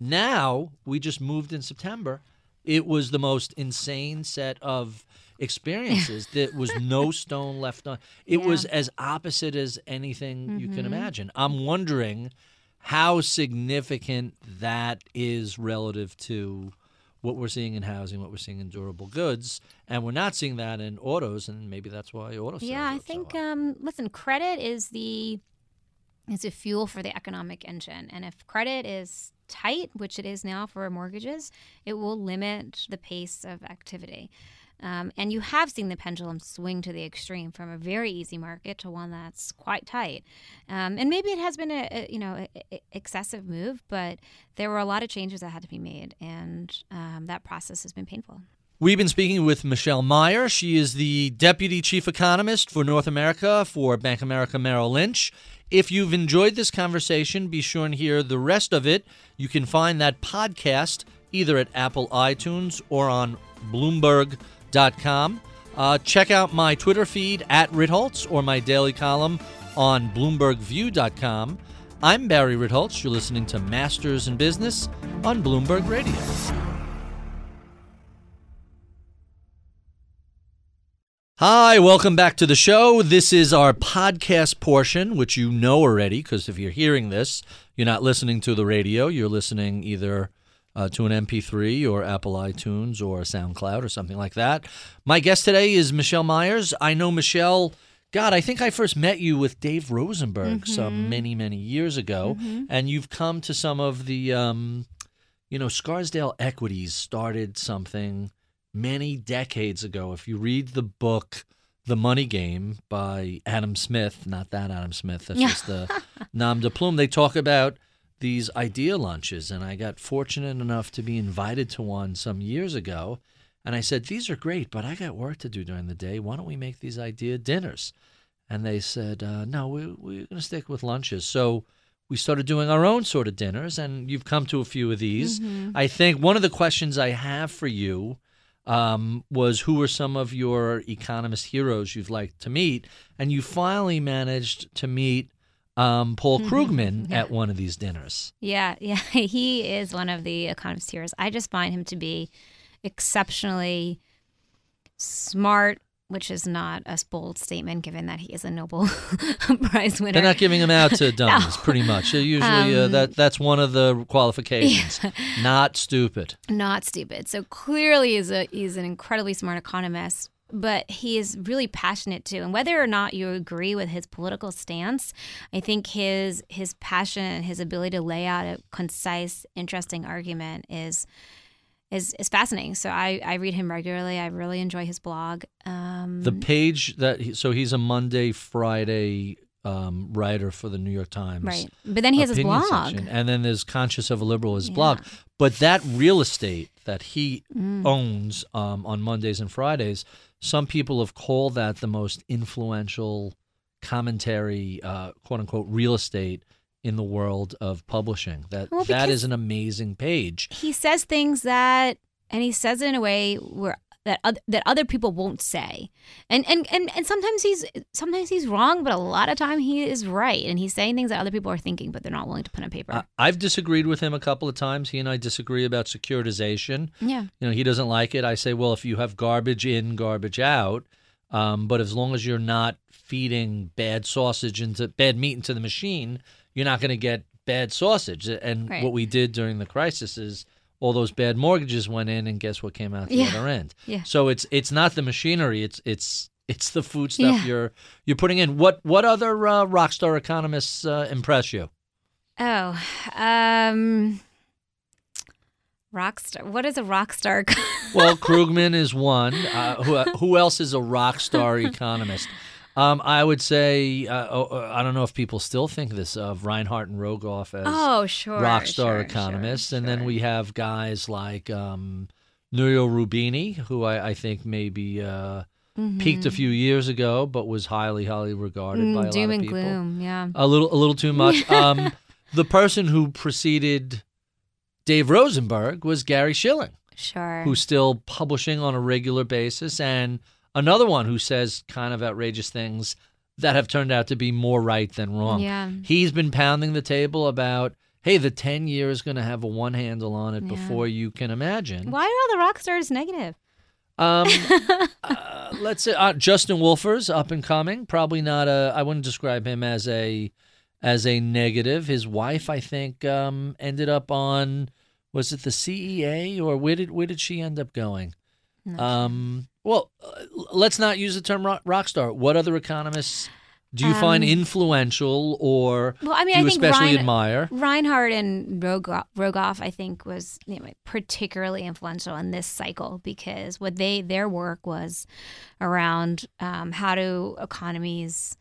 Speaker 1: Now, we just moved in September. It was the most insane set of experiences. There was no stone left on. It
Speaker 3: yeah.
Speaker 1: was as opposite as anything mm-hmm. you can imagine. I'm wondering how significant that is relative to what we're seeing in housing, what we're seeing in durable goods, and we're not seeing that in autos, and maybe that's why auto sales
Speaker 3: Yeah, I
Speaker 1: are
Speaker 3: think.
Speaker 1: So
Speaker 3: um, listen, credit is the is a fuel for the economic engine, and if credit is tight, which it is now for mortgages, it will limit the pace of activity. Um, and you have seen the pendulum swing to the extreme from a very easy market to one that's quite tight. Um, and maybe it has been a, a you know a, a excessive move, but there were a lot of changes that had to be made, and um, that process has been painful.
Speaker 1: We've been speaking with Michelle Meyer. She is the Deputy Chief Economist for North America for Bank of America Merrill Lynch. If you've enjoyed this conversation, be sure and hear the rest of it. You can find that podcast either at Apple iTunes or on Bloomberg dot com. Uh, check out my Twitter feed at Ritholtz or my daily column on Bloomberg View dot com. I'm Barry Ritholtz. You're listening to Masters in Business on Bloomberg Radio. Hi, welcome back to the show. This is our podcast portion, which you know already, because if you're hearing this, you're not listening to the radio. You're listening either Uh, to an M P three or Apple iTunes or SoundCloud or something like that. My guest today is Michelle Myers. I know Michelle, God, I think I first met you with Dave Rosenberg mm-hmm. some many, many years ago. Mm-hmm. And you've come to some of the, um, you know, Scarsdale Equities started something many decades ago. If you read the book The Money Game by Adam Smith, not that Adam Smith, that's just the nom de plume, they talk about these idea lunches, and I got fortunate enough to be invited to one some years ago, and I said, these are great, but I got work to do during the day. Why don't we make these idea dinners? And they said, uh, no, we, we're going to stick with lunches. So we started doing our own sort of dinners, and you've come to a few of these. Mm-hmm. I think one of the questions I have for you um, was who are some of your economist heroes you'd like to meet, and you finally managed to meet Um, Paul Krugman yeah. at one of these dinners.
Speaker 3: Yeah, yeah, he is one of the economist heroes. I just find him to be exceptionally smart, which is not a bold statement given that he is a Nobel Prize winner.
Speaker 1: They're not giving him out to dummies, no. pretty much. Usually um, uh, that that's one of the qualifications. Yeah. Not stupid. Not
Speaker 3: stupid. So clearly he's, a, he's an incredibly smart economist. But he is really passionate too. And whether or not you agree with his political stance, I think his his passion and his ability to lay out a concise, interesting argument is is is fascinating. So I, I read him regularly. I really enjoy his blog. Um,
Speaker 1: the page that he, so he's a Monday, Friday um, writer for the New York Times.
Speaker 3: Right. But then he has his
Speaker 1: opinion
Speaker 3: blog.
Speaker 1: section. And then there's Conscious of a Liberal, his
Speaker 3: Yeah.
Speaker 1: blog. But that real estate that he
Speaker 3: Mm.
Speaker 1: owns um, on Mondays and Fridays, some people have called that the most influential commentary, uh, quote unquote, real estate in the world of publishing. That
Speaker 3: Well,
Speaker 1: that
Speaker 3: because-
Speaker 1: is an amazing page.
Speaker 3: He says things that, and he says it in a way where that other, that other people won't say, and, and and and sometimes he's sometimes he's wrong, but a lot of time he is right, and he's saying things that other people are thinking, but they're not willing to put on paper.
Speaker 1: I- I've disagreed with him a couple of times. He and I disagree about securitization.
Speaker 3: yeah,
Speaker 1: You know, he doesn't like it. I say, well, if you have garbage in, garbage out, um, but as long as you're not feeding bad sausage into bad meat into the machine, you're not going to get bad sausage. And
Speaker 3: Right.
Speaker 1: what we did during the crisis is all those bad mortgages went in, and guess what came out the
Speaker 3: Yeah.
Speaker 1: other end?
Speaker 3: Yeah.
Speaker 1: So it's it's not the machinery. It's it's it's the food stuff
Speaker 3: Yeah.
Speaker 1: you're you're putting in. What what other uh, rock star economists uh, impress you?
Speaker 3: Oh, um, rock star. What is a rock star?
Speaker 1: Well, Krugman is one. Uh, who who else is a rock star economist? Um, I would say uh, oh, I don't know if people still think this of Reinhardt and Rogoff as
Speaker 3: Oh, sure,
Speaker 1: rock star
Speaker 3: sure,
Speaker 1: economists,
Speaker 3: sure,
Speaker 1: and then
Speaker 3: sure.
Speaker 1: we have guys like um, Nouriel Roubini, who I, I think maybe uh, peaked a few years ago, but was highly, highly regarded
Speaker 3: Mm,
Speaker 1: by a
Speaker 3: doom
Speaker 1: lot of
Speaker 3: and
Speaker 1: people.
Speaker 3: gloom. Yeah.
Speaker 1: A little, a little too much. Um, the person who preceded Dave Rosenberg was Gary Schilling,
Speaker 3: Sure.
Speaker 1: who's still publishing on a regular basis, and another one who says kind of outrageous things that have turned out to be more right than wrong.
Speaker 3: Yeah.
Speaker 1: He's been pounding the table about, hey, the ten year is going to have a one handle on it
Speaker 3: Yeah.
Speaker 1: before you can imagine.
Speaker 3: Why are all the rock stars negative?
Speaker 1: Um, uh, let's say uh, Justin Wolfers, up and coming. Probably not a. I wouldn't describe him as a as a negative. His wife, I think, um, ended up on. Was it the C E A, or where did where did she end up going? Um, well, uh, let's not use the term rock, rock star. What other economists do you find
Speaker 3: Um,
Speaker 1: influential, or
Speaker 3: Well, I mean,
Speaker 1: do you
Speaker 3: I think
Speaker 1: especially
Speaker 3: Rein-
Speaker 1: admire?
Speaker 3: Reinhardt and Rogoff, Rogoff, I think, was you know, particularly influential in this cycle because what they their work was around um, how do economies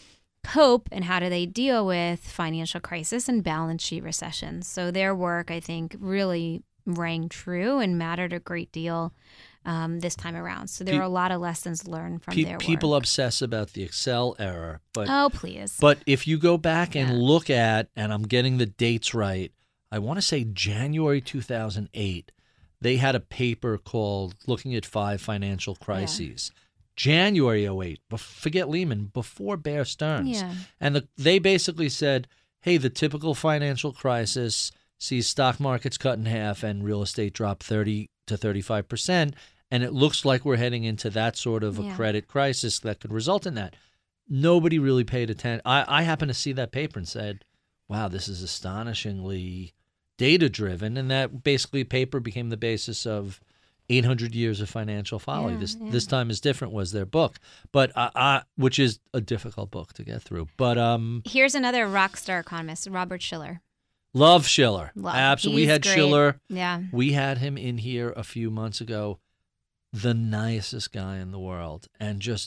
Speaker 3: cope and how do they deal with financial crisis and balance sheet recessions. So their work, I think, really rang true and mattered a great deal um, this time around. So there
Speaker 1: Pe-
Speaker 3: were a lot of lessons learned from
Speaker 1: Pe-
Speaker 3: their
Speaker 1: people
Speaker 3: work.
Speaker 1: obsess about the Excel error, but
Speaker 3: Oh, please.
Speaker 1: But if you go back and
Speaker 3: Yeah.
Speaker 1: look at, and I'm getting the dates right, I want to say January two thousand eight, they had a paper called Looking at Five Financial Crises. January oh eight, bef- forget Lehman, before Bear Stearns.
Speaker 3: Yeah.
Speaker 1: And the, they basically said, hey, the typical financial crisis sees stock markets cut in half and real estate drop thirty to thirty-five percent. And it looks like we're heading into that sort of a
Speaker 3: Yeah.
Speaker 1: credit crisis that could result in that. Nobody really paid attention. I, I happened to see that paper and said, wow, this is astonishingly data-driven. And that basically paper became the basis of eight hundred Years of Financial Folly.
Speaker 3: Yeah,
Speaker 1: this
Speaker 3: yeah.
Speaker 1: this time is different was their book, but I, I, which is a difficult book to get through. But um,
Speaker 3: Here's another rock star economist, Robert Schiller.
Speaker 1: love Schiller.
Speaker 3: Love.
Speaker 1: Absolutely. We
Speaker 3: He's
Speaker 1: had
Speaker 3: great.
Speaker 1: Schiller.
Speaker 3: Yeah.
Speaker 1: We had him in here a few months ago. The nicest guy in the world, and just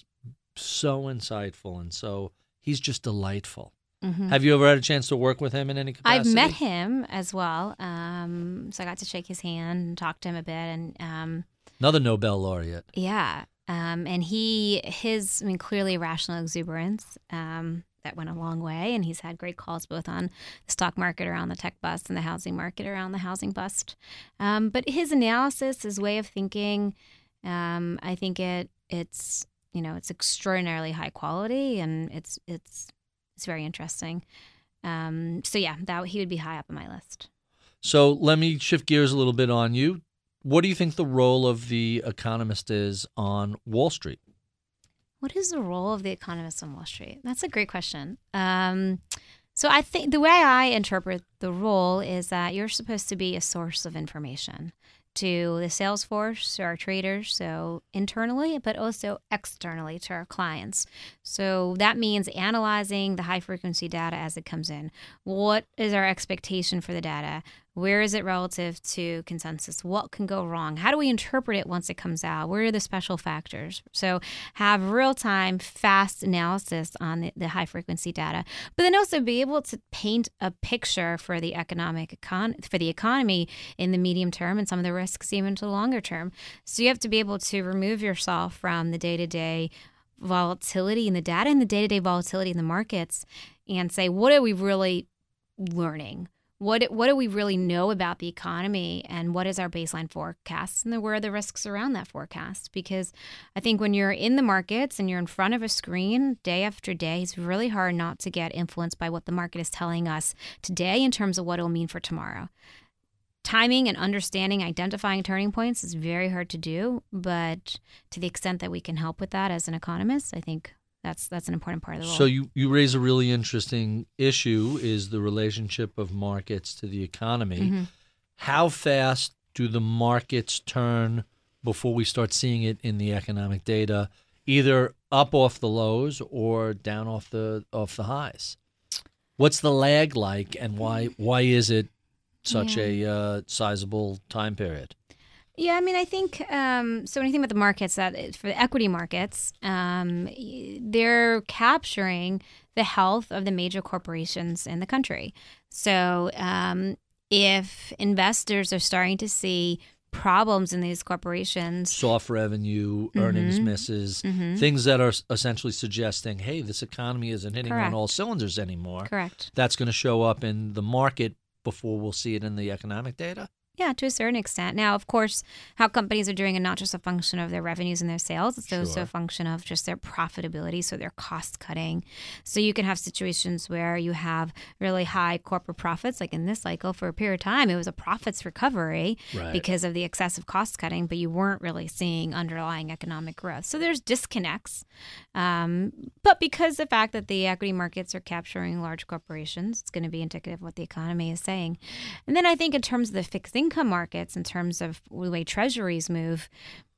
Speaker 1: so insightful, and so he's just delightful.
Speaker 3: Mhm.
Speaker 1: Have you ever had a chance to work with him in any capacity?
Speaker 3: I've met him as well. Um, so I got to shake his hand and talk to him a bit. And um,
Speaker 1: Another Nobel laureate.
Speaker 3: yeah. Um, and he, his, I mean, clearly rational exuberance um, that went a long way. And he's had great calls both on the stock market around the tech bust and the housing market around the housing bust. Um, but his analysis, his way of thinking, um, I think it it's you know it's extraordinarily high quality and it's it's it's very interesting. Um, so yeah, that he would be high up on my list.
Speaker 1: So let me shift gears a little bit on you. What do you think the role of the economist is on Wall Street?
Speaker 3: What is the role of the economist on Wall Street? That's a great question. Um, so I think the way I interpret the role is that you're supposed to be a source of information to the sales force, to our traders, so internally, but also externally to our clients. So that means analyzing the high frequency data as it comes in. What is our expectation for the data? Where is it relative to consensus? What can go wrong? How do we interpret it once it comes out? Where are the special factors? So have real-time, fast analysis on the, the high-frequency data, but then also be able to paint a picture for the economic econ- for the economy in the medium term and some of the risks even to the longer term. So you have to be able to remove yourself from the day-to-day volatility in the data and the day-to-day volatility in the markets and say, what are we really learning? What what do we really know about the economy, and what is our baseline forecast, and then where are the risks around that forecast? Because I think when you're in the markets and you're in front of a screen day after day, it's really hard not to get influenced by what the market is telling us today in terms of what it'll mean for tomorrow. Timing and understanding, identifying turning points is very hard to do, but to the extent that we can help with that as an economist, I think That's that's an important part of the role.
Speaker 1: So you, you raise a really interesting issue, is the relationship of markets to the economy.
Speaker 3: Mm-hmm.
Speaker 1: How fast do the markets turn before we start seeing it in the economic data, either up off the lows or down off the off the highs? What's the lag like, and why why is it such
Speaker 3: Yeah.
Speaker 1: a uh, sizable time period?
Speaker 3: Yeah, I mean, I think, um, so when you think about the markets, that for the equity markets, um, they're capturing the health of the major corporations in the country. So um, if investors are starting to see problems in these corporations,
Speaker 1: Soft revenue,
Speaker 3: Mm-hmm.
Speaker 1: earnings misses,
Speaker 3: Mhm.
Speaker 1: things that are essentially suggesting, hey, this economy isn't hitting
Speaker 3: Correct.
Speaker 1: on all cylinders anymore.
Speaker 3: correct.
Speaker 1: That's going to show up in the market before we'll see it in the economic data?
Speaker 3: Yeah, to a certain extent. Now, of course, how companies are doing is not just a function of their revenues and their sales. It's also
Speaker 1: Sure.
Speaker 3: a function of just their profitability, so their cost cutting. So you can have situations where you have really high corporate profits, like in this cycle for a period of time, it was a profits recovery
Speaker 1: Right.
Speaker 3: because of the excessive cost cutting, but you weren't really seeing underlying economic growth. So there's disconnects. Um, but because the fact that the equity markets are capturing large corporations, it's going to be indicative of what the economy is saying. And then I think in terms of the fixed income markets, in terms of the way treasuries move,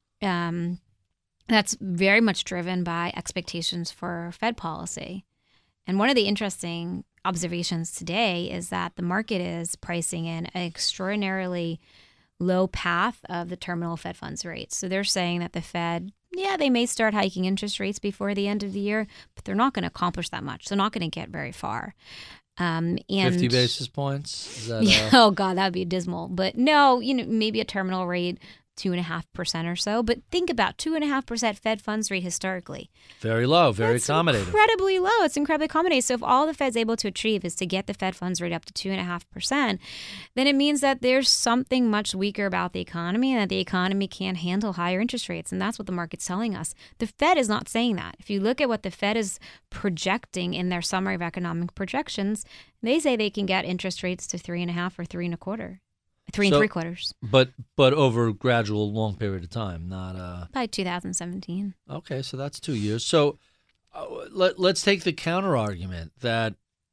Speaker 3: um, that's very much driven by expectations for Fed policy. And one of the interesting observations today is that the market is pricing in an extraordinarily low path of the terminal Fed funds rate. So they're saying that the Fed, yeah, they may start hiking interest rates before the end of the year, but they're not going to accomplish that much. They're not going to get very far. Um, and
Speaker 1: fifty basis points? Is that,
Speaker 3: yeah,
Speaker 1: uh,
Speaker 3: oh God, that would be dismal. But no, you know, maybe a terminal rate two and a half percent or so. But think about two and a half percent Fed funds rate historically.
Speaker 1: very low, very
Speaker 3: That's
Speaker 1: accommodating.
Speaker 3: incredibly low. It's incredibly accommodating. So if all the Fed's able to achieve is to get the Fed funds rate up to two and a half percent, then it means that there's something much weaker about the economy and that the economy can't handle higher interest rates. And that's what the market's telling us. The Fed is not saying that. If you look at what the Fed is projecting in their summary of economic projections, they say they can get interest rates to three and a half or three and a quarter, three and
Speaker 1: So-
Speaker 3: three quarters
Speaker 1: But but over a gradual, long period of time, not uh.
Speaker 3: by two thousand seventeen.
Speaker 1: Okay, so that's two years. So uh, let let's take the counter argument that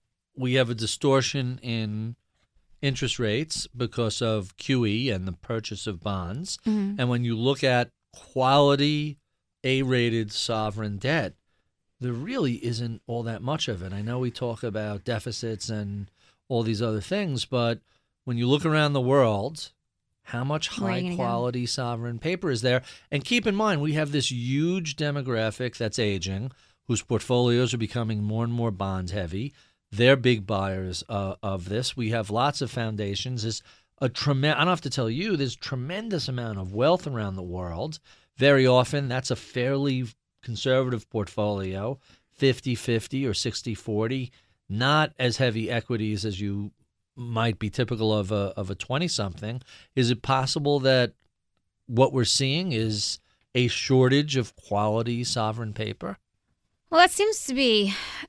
Speaker 1: we have a distortion in interest rates because of Q E and the purchase of bonds,
Speaker 3: Mm-hmm.
Speaker 1: and when you look at quality A-rated sovereign debt, there really isn't all that much of it. I know we talk about deficits and all these other things, but when you look around the world, how much
Speaker 3: Where are you
Speaker 1: high
Speaker 3: gonna go?
Speaker 1: quality sovereign paper is there? And keep in mind, we have this huge demographic that's aging, whose portfolios are becoming more and more bond heavy. They're big buyers uh, of this. We have lots of foundations. There's a tremendous, I don't have to tell you, there's tremendous amount of wealth around the world. Very often, that's a fairly conservative portfolio, fifty-fifty or sixty forty, not as heavy equities as you might be typical of a of a twenty-something. Is it possible that what we're seeing is a shortage of quality sovereign paper?
Speaker 3: Well, that seems to be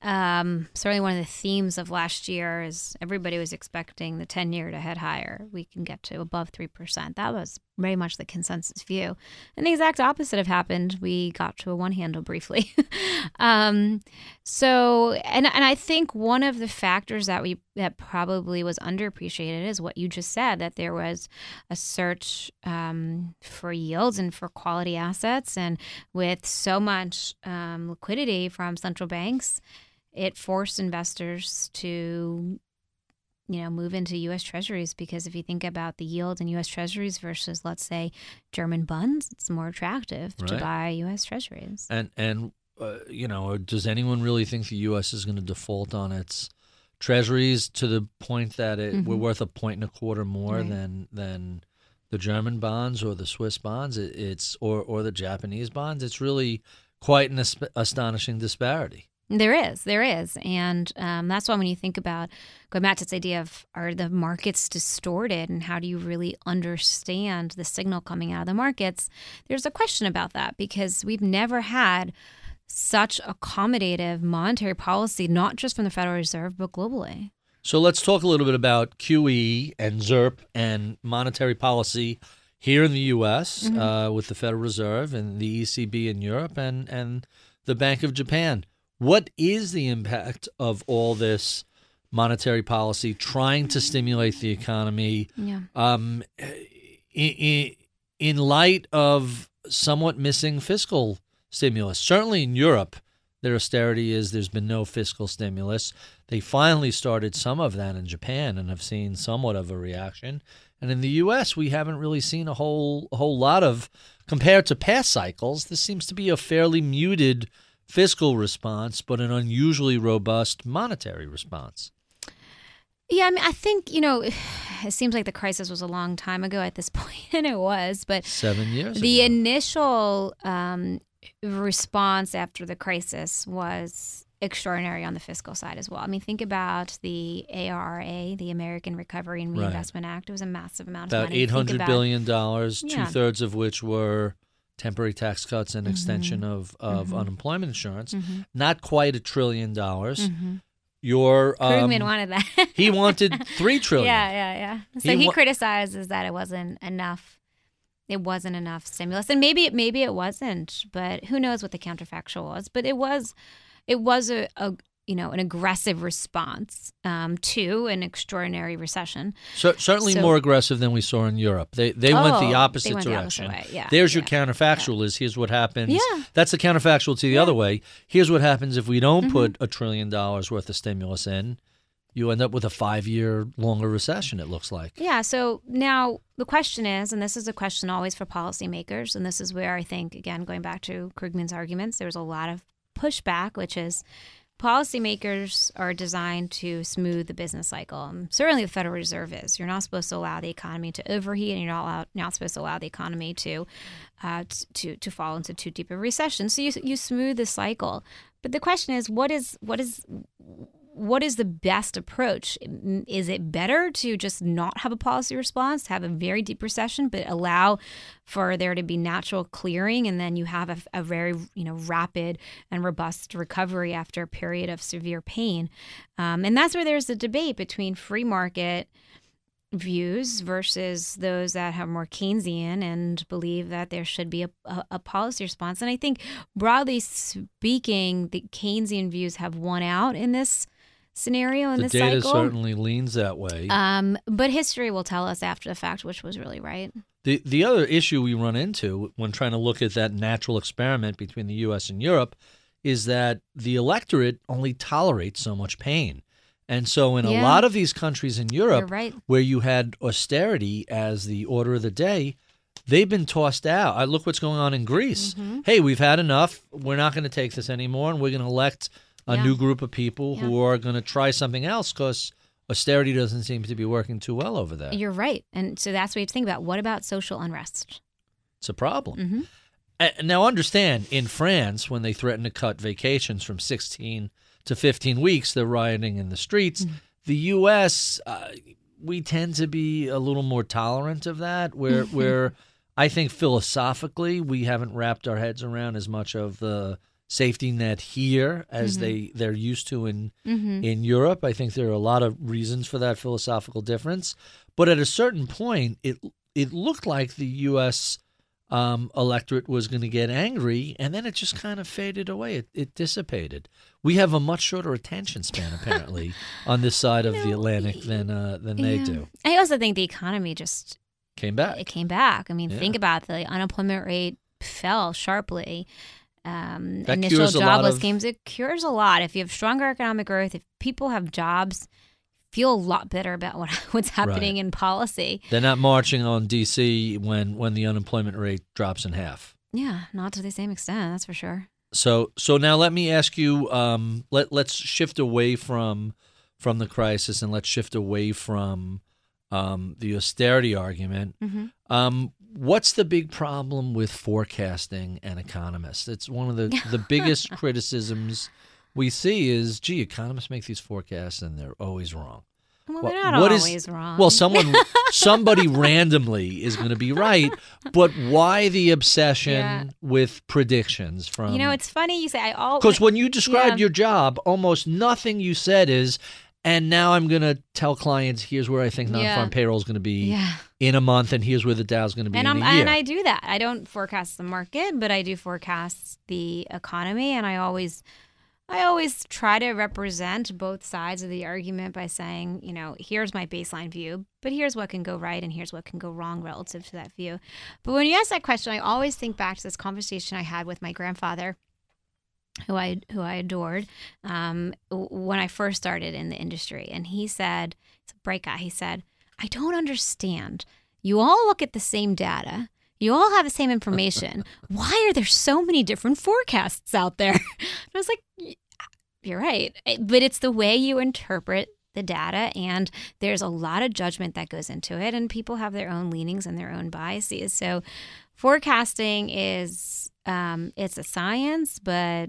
Speaker 3: um, certainly one of the themes of last year. Is everybody was expecting the ten-year to head higher. We can get to above three percent. That was very much the consensus view. And the exact opposite have happened. We got to a one handle briefly. um, so, and and I think one of the factors that we that probably was underappreciated is what you just said, that there was a search um, for yields and for quality assets, and with so much um, liquidity from central banks, it forced investors to you know, move into U S Treasuries, because if you think about the yield in U S Treasuries versus, let's say, German bonds, it's more attractive
Speaker 1: Right.
Speaker 3: to buy U S Treasuries.
Speaker 1: And and uh, you know, does anyone really think the U S is going to default on its treasuries to the point that it
Speaker 3: Mhm.
Speaker 1: we're worth a point and a quarter more
Speaker 3: Right.
Speaker 1: than than the German bonds or the Swiss bonds? It, it's or or the Japanese bonds. It's really quite an asp- astonishing disparity.
Speaker 3: There is, there is. And um, that's why when you think about, going back to this idea of, are the markets distorted and how do you really understand the signal coming out of the markets, there's a question about that, because we've never had such accommodative monetary policy, not just from the Federal Reserve, but globally.
Speaker 1: So let's talk a little bit about Q E and ZIRP and monetary policy here in the U S
Speaker 3: Mm-hmm.
Speaker 1: uh, with the Federal Reserve and the E C B in Europe and, and the Bank of Japan. What is the impact of all this monetary policy trying to stimulate the economy
Speaker 3: Yeah.
Speaker 1: um, in, in light of somewhat missing fiscal stimulus? Certainly in Europe, their austerity is there's been no fiscal stimulus. They finally started some of that in Japan and have seen somewhat of a reaction. And in the U S, we haven't really seen a whole a whole lot of, compared to past cycles, this seems to be a fairly muted fiscal response, but an unusually robust monetary response.
Speaker 3: Yeah, I mean, I think, you know, it seems like the crisis was a long time ago at this point, and it was, but
Speaker 1: Seven years
Speaker 3: the
Speaker 1: ago.
Speaker 3: initial um, response after the crisis was extraordinary on the fiscal side as well. I mean, think about the A R R A, the American Recovery and
Speaker 1: Right.
Speaker 3: Reinvestment Act. It was a massive amount of
Speaker 1: About
Speaker 3: money.
Speaker 1: eight hundred
Speaker 3: Think about-
Speaker 1: billion dollars,
Speaker 3: Yeah.
Speaker 1: two-thirds of which were temporary tax cuts and extension of, of
Speaker 3: Mhm.
Speaker 1: unemployment insurance.
Speaker 3: Mhm.
Speaker 1: Not quite a trillion dollars.
Speaker 3: Mhm.
Speaker 1: Your um,
Speaker 3: Krugman wanted that.
Speaker 1: he wanted three trillion.
Speaker 3: Yeah, yeah, yeah. So
Speaker 1: He
Speaker 3: he,
Speaker 1: wa-
Speaker 3: criticizes that it wasn't enough. It wasn't enough stimulus, and maybe maybe it wasn't, but who knows what the counterfactual was? But it was, it was a, a you know an aggressive response um, to an extraordinary recession.
Speaker 1: Cer- certainly
Speaker 3: So-
Speaker 1: more aggressive than we saw in Europe. They they went
Speaker 3: Oh,
Speaker 1: the
Speaker 3: they
Speaker 1: opposite
Speaker 3: went the
Speaker 1: direction.
Speaker 3: opposite way, yeah,
Speaker 1: There's your
Speaker 3: yeah,
Speaker 1: counterfactual is here's what happens.
Speaker 3: Yeah.
Speaker 1: That's the counterfactual to the
Speaker 3: Yeah.
Speaker 1: other way. Here's what happens if we don't
Speaker 3: Mhm.
Speaker 1: put a trillion dollars worth of stimulus in. You end up with a five-year longer recession, it looks like.
Speaker 3: Yeah. So now the question is, and this is a question always for policymakers, and this is where I think, again, going back to Krugman's arguments, there's a lot of pushback, which is policymakers are designed to smooth the business cycle. Um, certainly the Federal Reserve is. You're not supposed to allow the economy to overheat, and you're not, allowed, not supposed to allow the economy to, uh, t- to to fall into too deep a recession. So you you smooth the cycle. But the question is, what is what is what is the best approach? Is it better to just not have a policy response, have a very deep recession, but allow for there to be natural clearing, and then you have a, a very you know rapid and robust recovery after a period of severe pain? Um, and that's where there's a debate between free market views versus those that have more Keynesian and believe that there should be a, a, a policy response. And I think broadly speaking, the Keynesian views have won out in this scenario in
Speaker 1: The
Speaker 3: this
Speaker 1: data
Speaker 3: cycle.
Speaker 1: certainly leans that way.
Speaker 3: Um, but history will tell us after the fact which was really right.
Speaker 1: The the other issue we run into when trying to look at that natural experiment between the U S and Europe is that the electorate only tolerates so much pain. And so in a
Speaker 3: Yeah.
Speaker 1: lot of these countries in
Speaker 3: You're
Speaker 1: Europe
Speaker 3: right.
Speaker 1: where you had austerity as the order of the day, they've been tossed out. I look what's going on in Greece.
Speaker 3: Mm-hmm.
Speaker 1: Hey, we've had enough. We're not going to take this anymore, and we're going to elect a
Speaker 3: Yeah.
Speaker 1: new group of people who
Speaker 3: Yeah.
Speaker 1: are going to try something else because austerity doesn't seem to be working too well over there.
Speaker 3: You're right. And so that's what you have to think about. What about social unrest?
Speaker 1: It's a problem.
Speaker 3: Mm-hmm.
Speaker 1: Uh, Now, understand, in France, when they threaten to cut vacations from sixteen to fifteen weeks, they're rioting in the streets.
Speaker 3: Mm-hmm.
Speaker 1: The U S, uh, we tend to be a little more tolerant of that, where, where I think philosophically we haven't wrapped our heads around as much of the safety net here as
Speaker 3: Mm-hmm.
Speaker 1: they, they're used to in,
Speaker 3: Mm-hmm.
Speaker 1: in Europe. I think there are a lot of reasons for that philosophical difference. But at a certain point, it it looked like the U S um, electorate was going to get angry, and then it just kind of faded away. It, it dissipated. We have a much shorter attention span, apparently, on this side of the Atlantic than uh, than they
Speaker 3: Yeah.
Speaker 1: do.
Speaker 3: I also think the economy just
Speaker 1: Came back.
Speaker 3: it came back. I mean,
Speaker 1: Yeah.
Speaker 3: think about the unemployment rate fell sharply. Um,
Speaker 1: That
Speaker 3: initial
Speaker 1: cures a lot
Speaker 3: jobless
Speaker 1: of-
Speaker 3: claims, it cures a lot. If you have stronger economic growth, if people have jobs, feel a lot better about what what's happening
Speaker 1: Right.
Speaker 3: in policy.
Speaker 1: They're not marching on D C when when the unemployment rate drops in half.
Speaker 3: Yeah, not to the same extent, that's for sure.
Speaker 1: So so now let me ask you. Um, let let's shift away from from the crisis and let's shift away from um, the austerity argument.
Speaker 3: Mm-hmm.
Speaker 1: Um, what's the big problem with forecasting and economists? It's one of the, the biggest criticisms we see is, gee, economists make these forecasts and they're always wrong.
Speaker 3: Well,
Speaker 1: What-
Speaker 3: they're not
Speaker 1: what is-
Speaker 3: always wrong.
Speaker 1: Well, someone, somebody randomly is going to be right, but why the obsession
Speaker 3: Yeah.
Speaker 1: with predictions from?
Speaker 3: you know, it's funny you say I all
Speaker 1: Because when you described
Speaker 3: Yeah.
Speaker 1: your job, almost nothing you said is, and now I'm going to tell clients, here's where I think non-farm
Speaker 3: Yeah.
Speaker 1: payroll is going to be
Speaker 3: yeah.
Speaker 1: in a month, and here's where the Dow's going to be
Speaker 3: And
Speaker 1: in
Speaker 3: I'm
Speaker 1: a year.
Speaker 3: and I do that. I don't forecast the market, but I do forecast the economy, and I always I always try to represent both sides of the argument by saying, you know, here's my baseline view, but here's what can go right and here's what can go wrong relative to that view. But when you ask that question, I always think back to this conversation I had with my grandfather, who I who I adored, um, w- when I first started in the industry, and he said, "It's a bright guy." He said, "I don't understand. You all look at the same data. You all have the same information. Why are there so many different forecasts out there?" And I was like, "Y- "You're right, but it's the way you interpret the data, and there's a lot of judgment that goes into it, and people have their own leanings and their own biases. So, forecasting is um, it's a science, but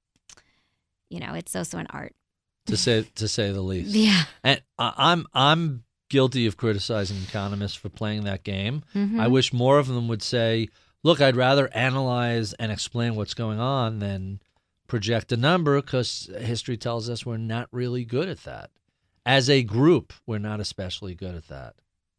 Speaker 3: you know, it's also an art."
Speaker 1: to say to say the least.
Speaker 3: Yeah.
Speaker 1: And I- I'm I'm guilty of criticizing economists for playing that game.
Speaker 3: Mhm.
Speaker 1: I wish more of them would say, "Look, I'd rather analyze and explain what's going on than project a number," because history tells us we're not really good at that. As a group, we're not especially good at that.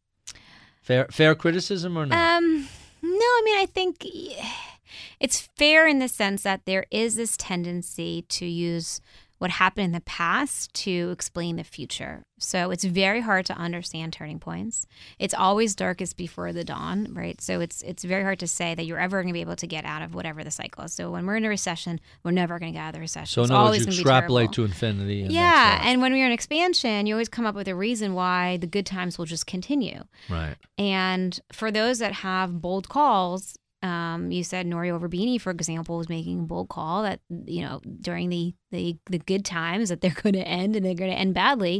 Speaker 1: Fair fair criticism or not?
Speaker 3: Um, no, I mean, I think it's fair in the sense that there is this tendency to use what happened in the past to explain the future. So it's very hard to understand turning points. It's always darkest before the dawn, right? So it's it's very hard to say that you're ever going to be able to get out of whatever the cycle is. So when we're in a recession, we're never going to get out of the recession.
Speaker 1: So
Speaker 3: it's
Speaker 1: in other words,
Speaker 3: always
Speaker 1: you
Speaker 3: going to be
Speaker 1: extrapolate
Speaker 3: terrible.
Speaker 1: to infinity. And
Speaker 3: Yeah,
Speaker 1: that's that.
Speaker 3: and when we're in expansion, you always come up with a reason why the good times will just continue.
Speaker 1: Right.
Speaker 3: And for those that have bold calls, um, you said Norio Verbini, for example, was making a bold call that, you know, during the, the, the good times that they're going to end and they're going to end badly.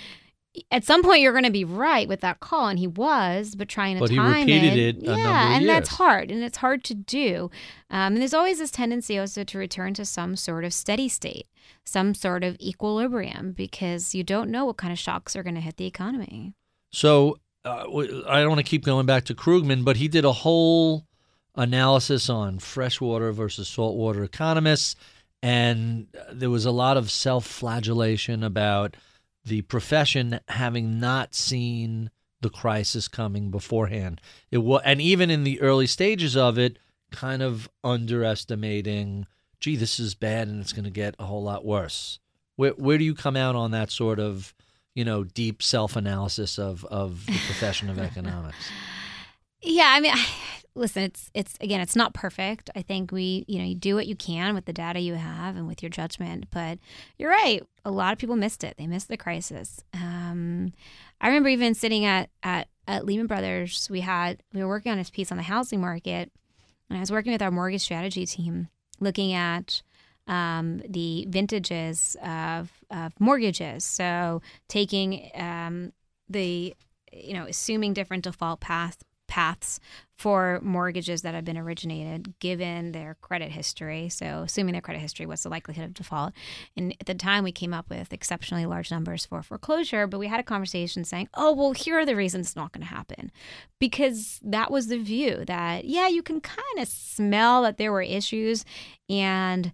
Speaker 3: At some point, you're going to be right with that call, and he was, but trying to
Speaker 1: But he
Speaker 3: time
Speaker 1: repeated
Speaker 3: it,
Speaker 1: it a
Speaker 3: yeah,
Speaker 1: number of
Speaker 3: and that's
Speaker 1: years.
Speaker 3: hard, and it's hard to do. Um, and there's always this tendency also to return to some sort of steady state, some sort of equilibrium, because you don't know what kind of shocks are going to hit the economy.
Speaker 1: So uh, w- I don't want to keep going back to Krugman, but he did a whole analysis on freshwater versus saltwater economists, and there was a lot of self-flagellation about the profession having not seen the crisis coming beforehand. It wa- and even in the early stages of it, kind of underestimating, gee, this is bad and it's going to get a whole lot worse. Where where do you come out on that sort of, you know, deep self-analysis of, of the profession of economics?
Speaker 3: Yeah, I mean, I, listen, it's it's again, it's not perfect. I think we, you know, you do what you can with the data you have and with your judgment. But you're right. A lot of people missed it. They missed the crisis. Um, I remember even sitting at, at at Lehman Brothers. We had we were working on this piece on the housing market, and I was working with our mortgage strategy team, looking at um, the vintages of, of mortgages. So taking um, the, you know, assuming different default path paths for mortgages that have been originated given their credit history. So assuming their credit history, what's the likelihood of default? And at the time we came up with exceptionally large numbers for foreclosure, but we had a conversation saying, oh, well, here are the reasons it's not going to happen. Because that was the view that, yeah, you can kind of smell that there were issues and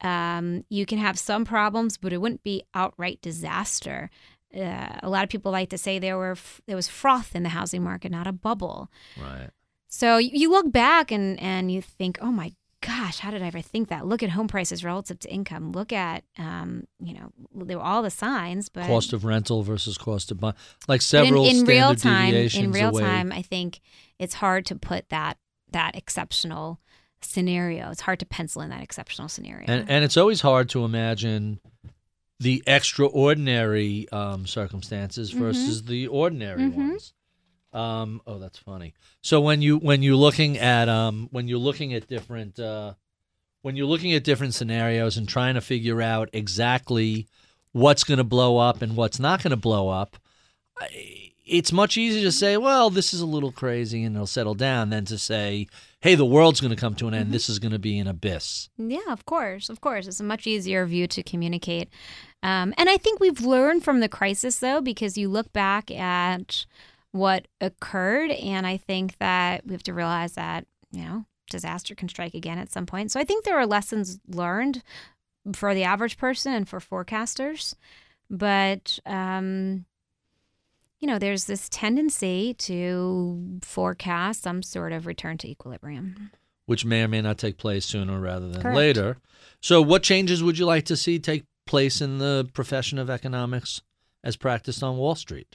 Speaker 3: um, you can have some problems, but it wouldn't be outright disaster. Uh, a lot of people like to say there were there was froth in the housing market, not a bubble.
Speaker 1: Right.
Speaker 3: So you you look back and, and you think, oh my gosh, how did I ever think that? Look at home prices relative to income. Look at, um, you know, there were all the signs, but
Speaker 1: Cost of rental versus cost of buy, like
Speaker 3: but
Speaker 1: several
Speaker 3: in, in
Speaker 1: standard
Speaker 3: real time,
Speaker 1: deviations
Speaker 3: in real
Speaker 1: away.
Speaker 3: time, I think it's hard to put that that exceptional scenario. It's hard to pencil in that exceptional scenario.
Speaker 1: And and it's always hard to imagine the extraordinary um, circumstances versus the ordinary
Speaker 3: Mm-hmm.
Speaker 1: ones. Um, oh, that's funny. So when you when you're looking at um, when you're looking at different uh, when you're looking at different scenarios and trying to figure out exactly what's going to blow up and what's not going to blow up, it's much easier to say, well, this is a little crazy and it'll settle down, than to say, hey, the world's going to come to an end.
Speaker 3: Mm-hmm.
Speaker 1: This is going to be an abyss.
Speaker 3: Yeah, of course, of course. It's a much easier view to communicate. Um, and I think we've learned from the crisis, though, because you look back at what occurred, and I think that we have to realize that, you know, disaster can strike again at some point. So I think there are lessons learned for the average person and for forecasters. But, um, you know, there's this tendency to forecast some sort of return to equilibrium.
Speaker 1: Which may or may not take place sooner rather than
Speaker 3: Correct.
Speaker 1: later. So what changes would you like to see take place in the profession of economics as practiced on Wall Street?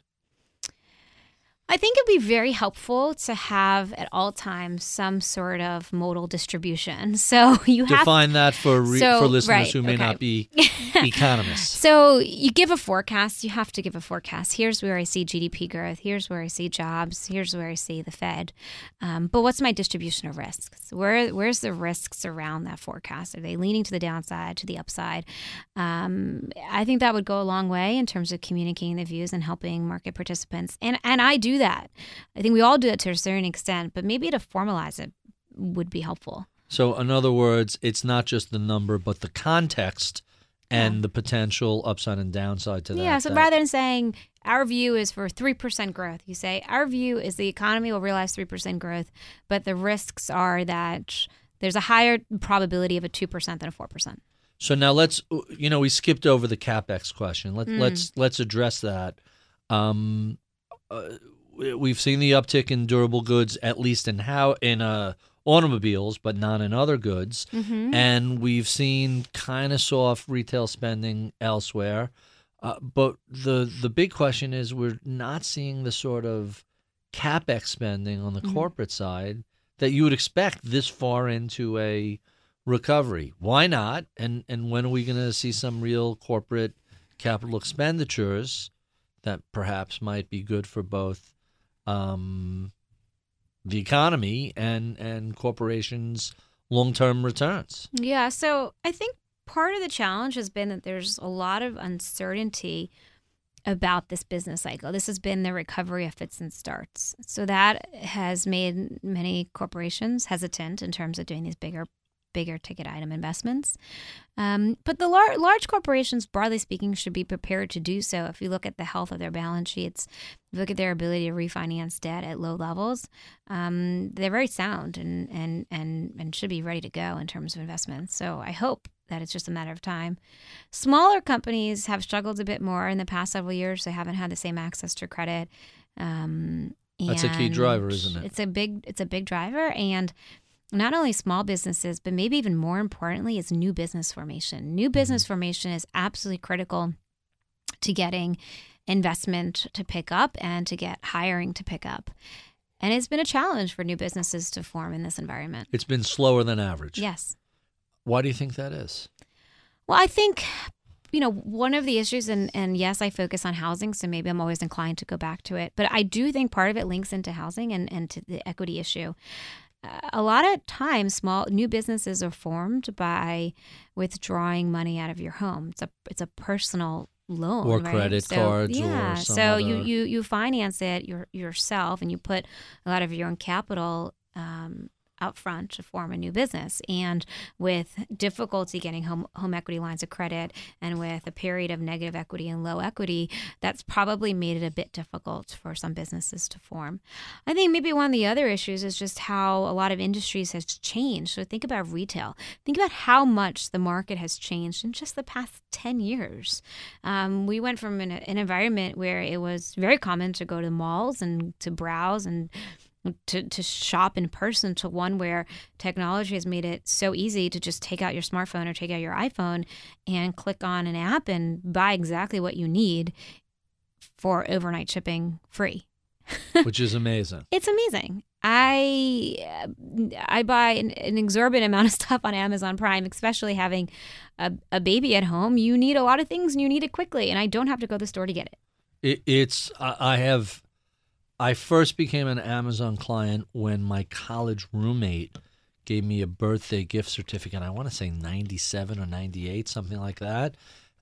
Speaker 3: I think it'd be very helpful to have at all times some sort of modal distribution. So you have
Speaker 1: Define that for re-
Speaker 3: So,
Speaker 1: for listeners
Speaker 3: right,
Speaker 1: who may
Speaker 3: okay.
Speaker 1: not be economists.
Speaker 3: So you give a forecast. You have to give a forecast. Here's where I see G D P growth. Here's where I see jobs. Here's where I see the Fed. Um, but what's my distribution of risks? Where Where's the risks around that forecast? Are they leaning to the downside, to the upside? Um, I think that would go a long way in terms of communicating the views and helping market participants. And and I do that. I think we all do it to a certain extent, but maybe to formalize it would be helpful.
Speaker 1: So in other words, it's not just the number, but the context and
Speaker 3: Yeah.
Speaker 1: the potential upside and downside to that.
Speaker 3: Yeah, so
Speaker 1: that-
Speaker 3: rather than saying our view is for three percent growth, you say our view is the economy will realize three percent growth, but the risks are that there's a higher probability of a two percent than a four percent.
Speaker 1: So now let's, you know, we skipped over the CapEx question. Let,
Speaker 3: Mm.
Speaker 1: Let's let's address that. Um, uh, we've seen the uptick in durable goods, at least in how in uh, automobiles, but not in other goods.
Speaker 3: Mm-hmm.
Speaker 1: And we've seen kind of soft retail spending elsewhere. Uh, but the the big question is, we're not seeing the sort of CapEx spending on the
Speaker 3: Mhm.
Speaker 1: corporate side that you would expect this far into a recovery. Why not? And and when are we going to see some real corporate capital expenditures that perhaps might be good for both um, the economy and and corporations' long-term returns?
Speaker 3: Yeah, so I think part of the challenge has been that there's a lot of uncertainty about this business cycle. This has been the recovery of fits and starts. So that has made many corporations hesitant in terms of doing these bigger bigger ticket item investments. Um, but the lar- large corporations, broadly speaking, should be prepared to do so. If you look at the health of their balance sheets, look at their ability to refinance debt at low levels, um, they're very sound and, and, and, and should be ready to go in terms of investments. So I hope that it's just a matter of time. Smaller companies have struggled a bit more in the past several years. They haven't had the same access to credit. Um,
Speaker 1: That's a key
Speaker 3: and
Speaker 1: driver, isn't it?
Speaker 3: It's a big, it's a big driver. And not only small businesses, but maybe even more importantly, is new business formation. New business formation is absolutely critical to getting investment to pick up and to get hiring to pick up. And it's been a challenge for new businesses to form in this environment.
Speaker 1: It's been slower than average.
Speaker 3: Yes.
Speaker 1: Why do you think that is?
Speaker 3: Well, I think, you know, one of the issues, and, and yes, I focus on housing, so maybe I'm always inclined to go back to it, but I do think part of it links into housing and, and to the equity issue. A lot of times, small new businesses are formed by withdrawing money out of your home. It's a it's a personal loan
Speaker 1: Or
Speaker 3: right?
Speaker 1: credit
Speaker 3: so,
Speaker 1: cards or
Speaker 3: yeah.
Speaker 1: some
Speaker 3: so you,
Speaker 1: other-
Speaker 3: you you finance it your, yourself, and you put a lot of your own capital um, out front to form a new business. And with difficulty getting home home equity lines of credit, and with a period of negative equity and low equity, that's probably made it a bit difficult for some businesses to form. I think maybe one of the other issues is just how a lot of industries has changed. So think about retail. Think about how much the market has changed in just the past ten years. Um, we went from an, an environment where it was very common to go to malls and to browse and to, to shop in person, to one where technology has made it so easy to just take out your smartphone or take out your iPhone and click on an app and buy exactly what you need for overnight shipping free.
Speaker 1: Which is amazing.
Speaker 3: It's amazing. I I buy an, an exorbitant amount of stuff on Amazon Prime, especially having a, a baby at home. You need a lot of things and you need it quickly, and I don't have to go to the store to get it.
Speaker 1: it it's I I have I first became an Amazon client when my college roommate gave me a birthday gift certificate. I want to say ninety-seven or ninety-eight, something like that.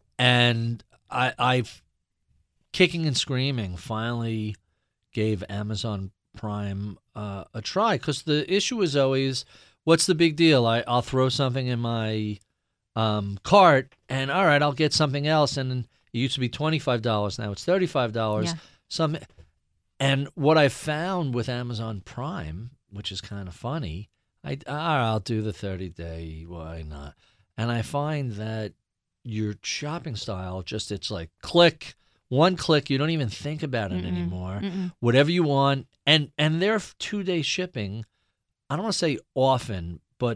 Speaker 1: And I I've kicking and screaming finally gave Amazon Prime uh, a try, because the issue is always, what's the big deal? I, I'll throw something in my um, cart and all right, I'll get something else. And it used to be twenty-five dollars. Now it's thirty-five dollars.
Speaker 3: Yeah.
Speaker 1: Some, and what I found with Amazon Prime, which is kind of funny, I, all right, I'll do the thirty day. Why not? And I find that your shopping style, just it's like click, one click. You don't even think about it
Speaker 3: Mm-mm.
Speaker 1: anymore.
Speaker 3: Mm-mm.
Speaker 1: Whatever you want. And and their two-day shipping, I don't want to say often, but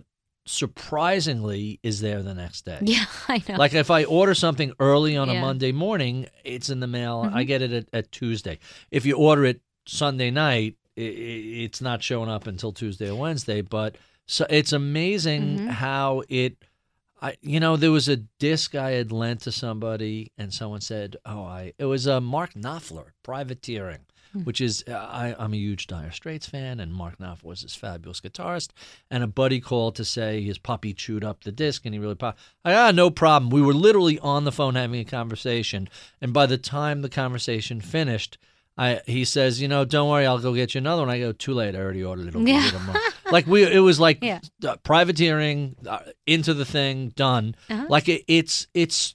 Speaker 1: surprisingly is there the next day.
Speaker 3: Yeah, I know.
Speaker 1: Like if I order something early on a
Speaker 3: Yeah.
Speaker 1: Monday morning, it's in the mail.
Speaker 3: Mhm.
Speaker 1: I get it at, at Tuesday. If you order it Sunday night, i i- it's not showing up until Tuesday or Wednesday. But so it's amazing
Speaker 3: Mhm.
Speaker 1: how it, I you know, there was a disc I had lent to somebody, and someone said, "Oh, I." It was a uh, Mark Knopfler, Privateering. Which is, uh, I, I'm a huge Dire Straits fan, and Mark Knopfler was this fabulous guitarist. And a buddy called to say his puppy chewed up the disc, and he really popped. I ah, no problem. We were literally on the phone having a conversation, and by the time the conversation finished, I he says, you know, don't worry, I'll go get you another one. I go, too late. I already ordered it. It'll be
Speaker 3: Yeah.
Speaker 1: here tomorrow. Like we, it was like
Speaker 3: Yeah.
Speaker 1: uh, privateering uh, into the thing, done.
Speaker 3: Uh-huh.
Speaker 1: Like it, it's it's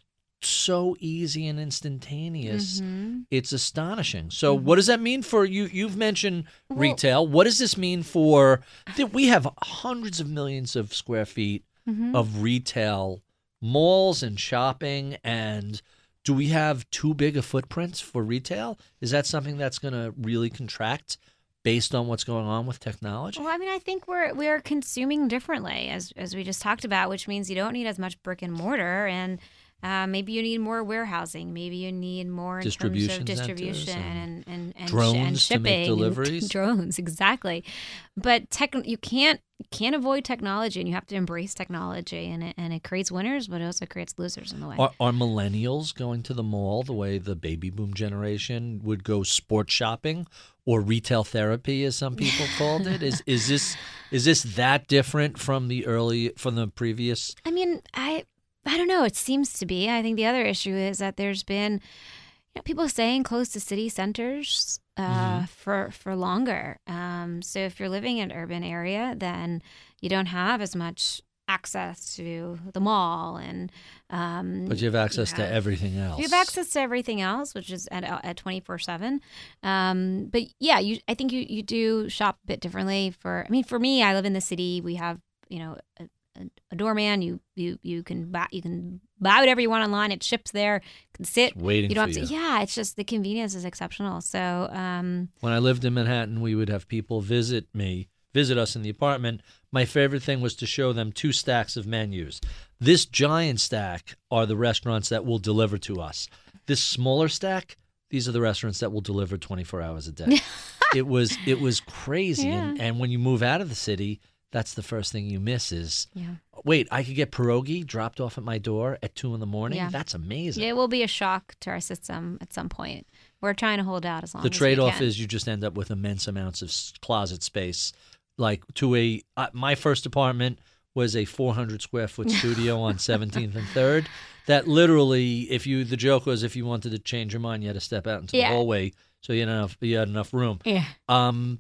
Speaker 1: so easy and instantaneous.
Speaker 3: Mhm.
Speaker 1: It's astonishing. So what does that mean for you? You've mentioned
Speaker 3: Well-
Speaker 1: retail. What does this mean for that we have hundreds of millions of square feet
Speaker 3: Mhm.
Speaker 1: of retail malls and shopping, and do we have too big a footprints for retail? Is that something that's going to really contract based on what's going on with technology?
Speaker 3: Well, I mean, I think we're we're consuming differently, as as we just talked about, which means you don't need as much brick and mortar, and uh, maybe you need more warehousing, maybe you need more in
Speaker 1: Distribution
Speaker 3: terms of
Speaker 1: centers
Speaker 3: distribution
Speaker 1: and
Speaker 3: and and, and, sh-
Speaker 1: drones
Speaker 3: and
Speaker 1: to
Speaker 3: shipping,
Speaker 1: make
Speaker 3: and
Speaker 1: deliveries.
Speaker 3: drones, exactly. But tech, you can't you can't avoid technology, and you have to embrace technology, and it, and it creates winners, but it also creates losers in the way.
Speaker 1: Are, are millennials going to the mall the way the baby boom generation would go sport shopping or retail therapy, as some people called it? Is is this is this that different from the early from the previous?
Speaker 3: I mean, I I don't know. It seems to be. I think the other issue is that there's been, you know, people staying close to city centers uh,
Speaker 1: Mhm.
Speaker 3: for for longer. Um, so if you're living in an urban area, then you don't have as much access to the mall, and um,
Speaker 1: But you have access
Speaker 3: you
Speaker 1: to
Speaker 3: have-
Speaker 1: everything else.
Speaker 3: You have access to everything else, which is at at twenty-four seven. Um, but yeah, you I think you, you do shop a bit differently. For I mean, for me, I live in the city. We have, you know, a, a, a doorman. You you you can buy you can buy whatever you want online. It ships there. You can sit.
Speaker 1: Waiting
Speaker 3: You don't
Speaker 1: for
Speaker 3: have to.
Speaker 1: you.
Speaker 3: Yeah, it's just the convenience is exceptional. So um,
Speaker 1: When I lived in Manhattan, we would have people visit me, visit us in the apartment. My favorite thing was to show them two stacks of menus. This giant stack are the restaurants that will deliver to us. This smaller stack, these are the restaurants that will deliver twenty-four hours a day. it was it was crazy. And,
Speaker 3: Yeah.
Speaker 1: and when you move out of the city, that's the first thing you miss is,
Speaker 3: yeah,
Speaker 1: wait, I could get pierogi dropped off at my door at two in the morning?
Speaker 3: Yeah.
Speaker 1: That's amazing.
Speaker 3: it will be a shock to our system at some point. We're trying to hold out as long
Speaker 1: The
Speaker 3: as
Speaker 1: trade-off
Speaker 3: we can.
Speaker 1: is you just end up with immense amounts of s- closet space. Like to a uh, my first apartment was a four hundred square foot studio on seventeenth and third. That literally, if you the joke was if you wanted to change your mind, you had to step out into
Speaker 3: Yeah.
Speaker 1: the hallway so you had enough you had enough room.
Speaker 3: Yeah.
Speaker 1: Um,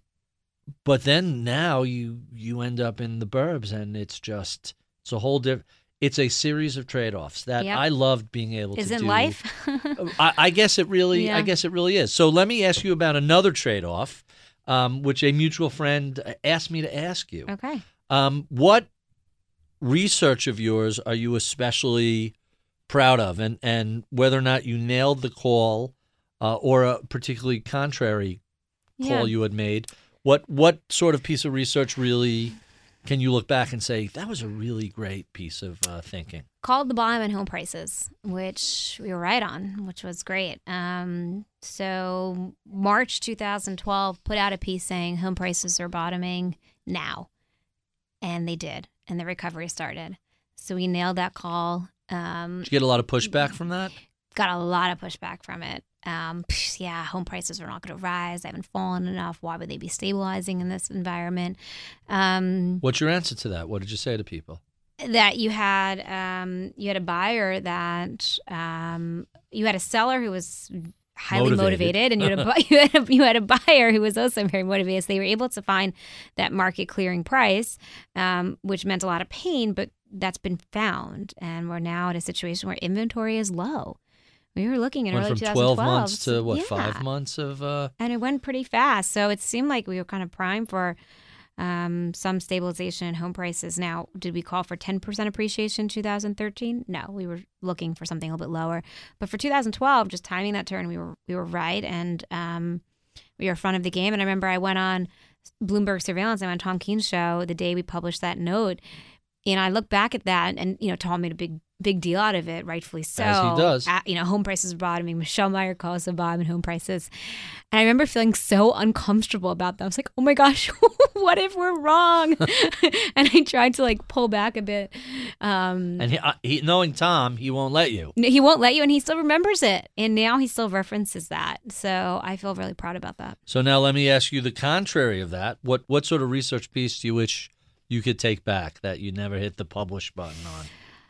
Speaker 1: but then now you you end up in the burbs, and it's just it's a whole different. It's a series of trade-offs that
Speaker 3: Yep.
Speaker 1: I loved being able to
Speaker 3: Isn't
Speaker 1: do.
Speaker 3: life?
Speaker 1: I, I guess it really,
Speaker 3: Yeah.
Speaker 1: I guess it really is. So let me ask you about another trade-off, um, which a mutual friend asked me to ask you.
Speaker 3: Okay.
Speaker 1: Um, what research of yours are you especially proud of, and and whether or not you nailed the call, uh, or a particularly contrary call
Speaker 3: Yeah.
Speaker 1: you had made? What what sort of piece of research really can you look back and say, that was a really great piece of uh, thinking?
Speaker 3: Called the bottom in home prices, which we were right on, which was great. Um, so March two thousand twelve put out a piece saying home prices are bottoming now. And they did. And the recovery started. So we nailed that call. Um,
Speaker 1: Did you get a lot of pushback from that?
Speaker 3: Got a lot of pushback from it. Um, yeah, home prices are not going to rise. They haven't fallen enough. Why would they be stabilizing in this environment? Um,
Speaker 1: What's your answer to that? What did you say to people?
Speaker 3: That you had um, you had a buyer that um, you had a seller who was highly motivated,
Speaker 1: Motivated.
Speaker 3: and you had, a, bu- you, had a, you had a buyer who was also very motivated. So they were able to find that market clearing price, um, which meant a lot of pain, but that's been found, and we're now at a situation where inventory is low. We were looking in
Speaker 1: Went
Speaker 3: early
Speaker 1: from
Speaker 3: twenty twelve.
Speaker 1: twelve months to, what,
Speaker 3: yeah.
Speaker 1: five months of... Uh...
Speaker 3: And it went pretty fast. So it seemed like we were kind of primed for um, some stabilization in home prices. Now, did we call for ten percent appreciation in two thousand thirteen? No, we were looking for something a little bit lower. But for two thousand twelve, just timing that turn, we were we were right, and um, we were front of the game. And I remember I went on Bloomberg Surveillance. I went on Tom Keene's show the day we published that note. And I look back at that, and, you know, Tom made a big, big deal out of it, rightfully so.
Speaker 1: As he does.
Speaker 3: At, you know, home prices are bottoming. Michelle Meyer calls the bottom in home prices. And I remember feeling so uncomfortable about that. I was like, oh my gosh, what if we're wrong? And I tried to, like, pull back a bit. Um,
Speaker 1: And he, uh, he, knowing Tom, he won't let you.
Speaker 3: he won't let you, and he still remembers it. And now he still references that. So I feel really proud about that.
Speaker 1: So now let me ask you the contrary of that. What What sort of research piece do you wish you could take back that you never hit the publish button on?